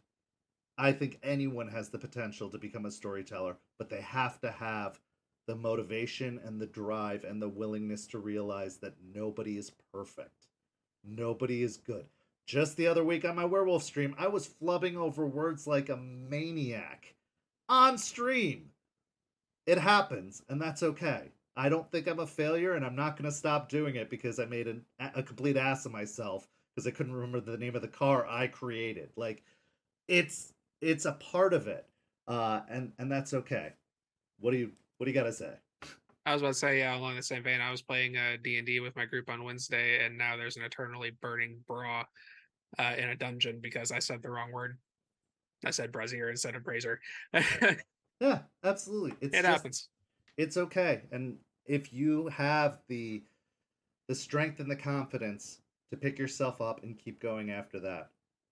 I think anyone has the potential to become a storyteller, but they have to have the motivation and the drive and the willingness to realize that nobody is perfect. Nobody is good. Just the other week on my werewolf stream, I was flubbing over words like a maniac on stream. It happens, and that's okay. I don't think I'm a failure, and I'm not going to stop doing it because I made an, a complete ass of myself because I couldn't remember the name of the car I created. Like, it's it's a part of it, uh, and and that's okay. What do you what do you got to say? I was about to say, yeah, along the same vein, I was playing uh, D and D with my group on Wednesday, and now there's an eternally burning bra uh, in a dungeon because I said the wrong word. I said brazier instead of brazier. Yeah, absolutely. It's it just, happens. It's okay. And if you have the the strength and the confidence to pick yourself up and keep going after that,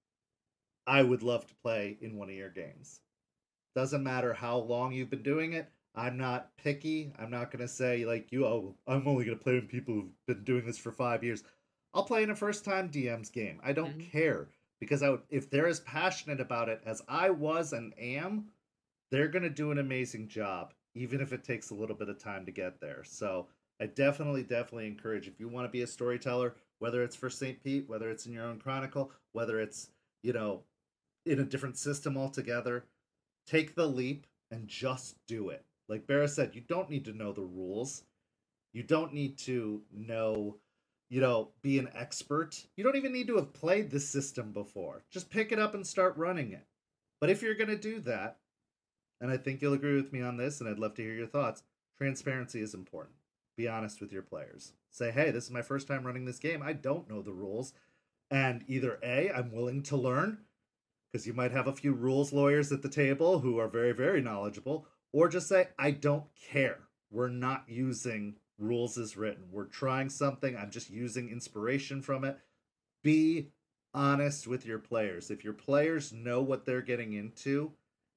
I would love to play in one of your games. Doesn't matter how long you've been doing it. I'm not picky. I'm not going to say, like, you, oh, I'm only going to play with people who've been doing this for five years. I'll play in a first time D M's game. I don't mm-hmm. care because I would, if they're as passionate about it as I was and am, they're going to do an amazing job, even if it takes a little bit of time to get there. So I definitely, definitely encourage, if you want to be a storyteller, whether it's for Saint Pete, whether it's in your own chronicle, whether it's, you know, in a different system altogether, take the leap and just do it. Like Barra said, you don't need to know the rules. You don't need to know, you know, be an expert. You don't even need to have played the system before. Just pick it up and start running it. But if you're going to do that, and I think you'll agree with me on this, and I'd love to hear your thoughts, transparency is important. Be honest with your players. Say, hey, this is my first time running this game. I don't know the rules. And either A, I'm willing to learn, because you might have a few rules lawyers at the table who are very, very knowledgeable, or just say, I don't care. We're not using rules as written. We're trying something. I'm just using inspiration from it. Be honest with your players. If your players know what they're getting into,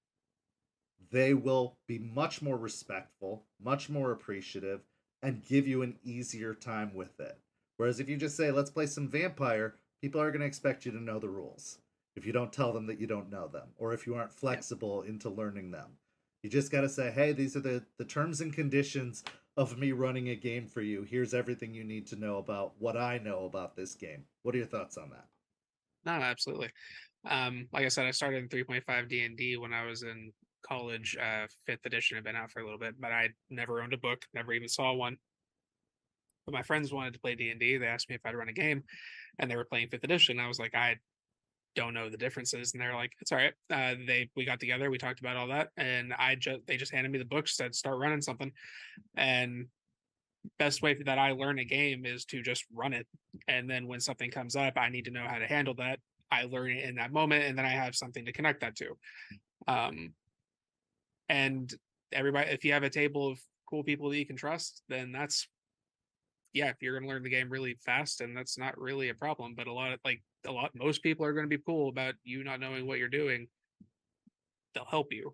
they will be much more respectful, much more appreciative, and give you an easier time with it. Whereas if you just say, let's play some vampire, people are going to expect you to know the rules if you don't tell them that you don't know them, or if you aren't flexible into learning them. You just got to say, hey, these are the, the terms and conditions of me running a game for you. Here's everything you need to know about what I know about this game. What are your thoughts on that? No, absolutely. Um, like I said, I started in three point five D and D when I was in college. Uh, fifth edition had been out for a little bit, but I never owned a book, never even saw one. But my friends wanted to play D and D. They asked me if I'd run a game, and they were playing fifth edition. I was like, I don't know the differences, and they're like, it's all right. Uh, they we got together, we talked about all that, and I just they just handed me the books, said start running something, and best way that I learn a game is to just run it, and then when something comes up, I need to know how to handle that. I learn it in that moment, and then I have something to connect that to. Um, and everybody, if you have a table of cool people that you can trust, then that's yeah, you're going to learn the game really fast, and that's not really a problem. But a lot of like a lot, most people are going to be cool about you not knowing what you're doing. They'll help you.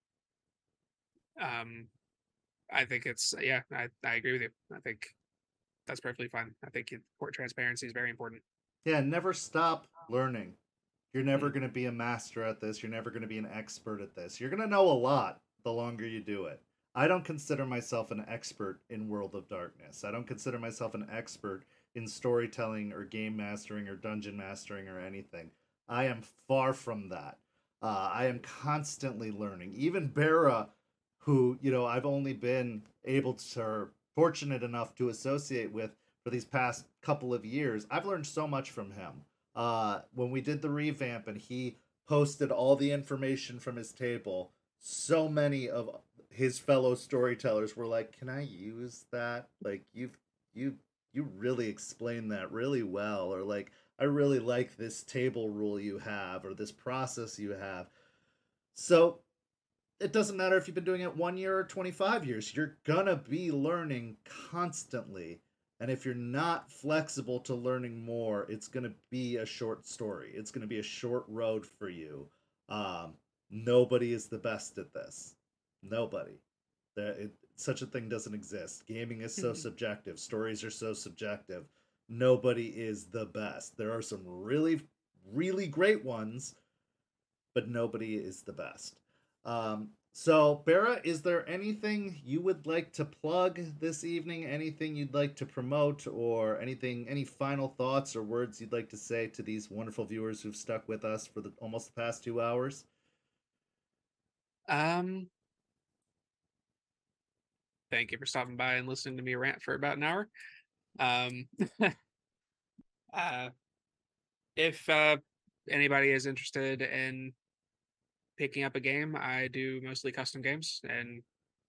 Um, I think it's yeah, I, I agree with you. I think that's perfectly fine. I think transparency is very important. Yeah, never stop learning. You're never mm-hmm. going to be a master at this. You're never going to be an expert at this. You're going to know a lot the longer you do it. I don't consider myself an expert in World of Darkness. I don't consider myself an expert in storytelling or game mastering or dungeon mastering or anything. I am far from that. Uh, I am constantly learning. Even Bera, who, you know, I've only been able to, or fortunate enough to associate with for these past couple of years, I've learned so much from him. Uh, when we did the revamp and he posted all the information from his table, so many of his fellow storytellers were like, "Can I use that? Like, you've you you really explained that really well," or like, "I really like this table rule you have, or this process you have." So it doesn't matter if you've been doing it one year or twenty-five years, you're gonna be learning constantly. And if you're not flexible to learning more, it's gonna be a short story. It's gonna be a short road for you. Um, Nobody is the best at this. Nobody. There, it, such a thing doesn't exist. Gaming is so subjective. Stories are so subjective. Nobody is the best. There are some really, really great ones, but nobody is the best. Um, so, Bera, is there anything you would like to plug this evening? Anything you'd like to promote, or anything, any final thoughts or words you'd like to say to these wonderful viewers who've stuck with us for the almost the past two hours? Um, thank you for stopping by and listening to me rant for about an hour. Um, uh, if uh, anybody is interested in picking up a game, I do mostly custom games, and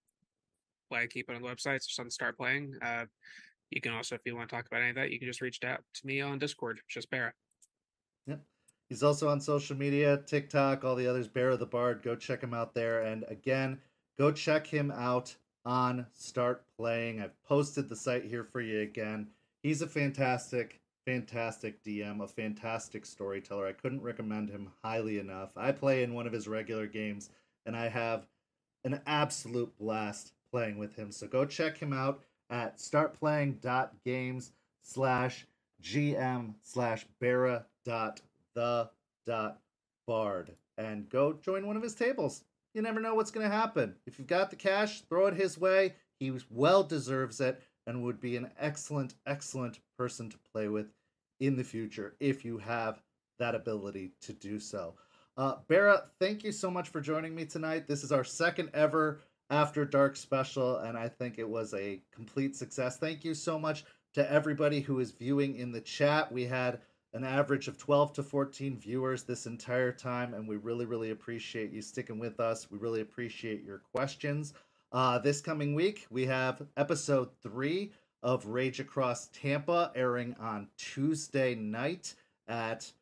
I keep it on the website, so on Start Playing. Uh, you can also, if you want to talk about any of that, you can just reach out to me on Discord, just Barra. Yep. He's also on social media, TikTok, all the others, Bear the Bard. Go check him out there. And again, go check him out on Start Playing. I've posted the site here for you again. He's a fantastic, fantastic D M, a fantastic storyteller. I couldn't recommend him highly enough. I play in one of his regular games, and I have an absolute blast playing with him. So go check him out at startplaying.games slash gm slash Bera dot the dot bard and go join one of his tables. You never know what's going to happen. If you've got the cash, throw it his way. He well deserves it and would be an excellent, excellent person to play with in the future if you have that ability to do so. Uh, Bera, thank you so much for joining me tonight. This is our second ever After Dark special, and I think it was a complete success. Thank you so much to everybody who is viewing in the chat. We had an average of twelve to fourteen viewers this entire time, and we really, really appreciate you sticking with us. We really appreciate your questions. Uh, this coming week, we have episode three of Rage Across Tampa airing on Tuesday night at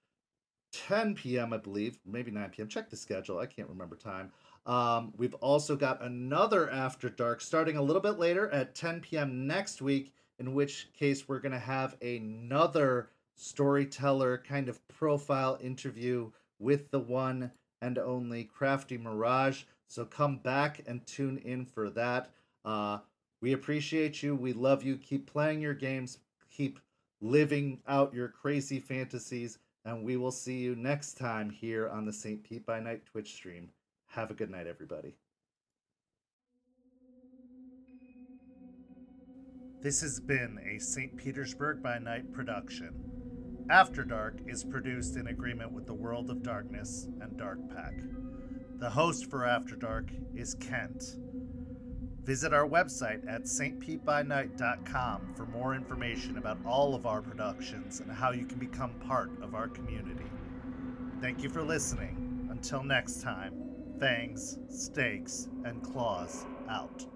ten p.m., I believe, maybe nine p.m. Check the schedule. I can't remember time. Um, we've also got another After Dark starting a little bit later at ten p.m. next week, in which case we're going to have another storyteller kind of profile interview with the one and only Crafty Mirage. So come back and tune in for that. Uh, we appreciate you. We love you. Keep playing your games. Keep living out your crazy fantasies. And we will see you next time here on the Saint Pete by Night Twitch stream. Have a good night, everybody. This has been a Saint Petersburg by Night production. After Dark is produced in agreement with the World of Darkness and Dark Pack. The host for After Dark is Kent. Visit our website at saint pete by night dot com for more information about all of our productions and how you can become part of our community. Thank you for listening. Until next time, fangs, stakes, and claws out.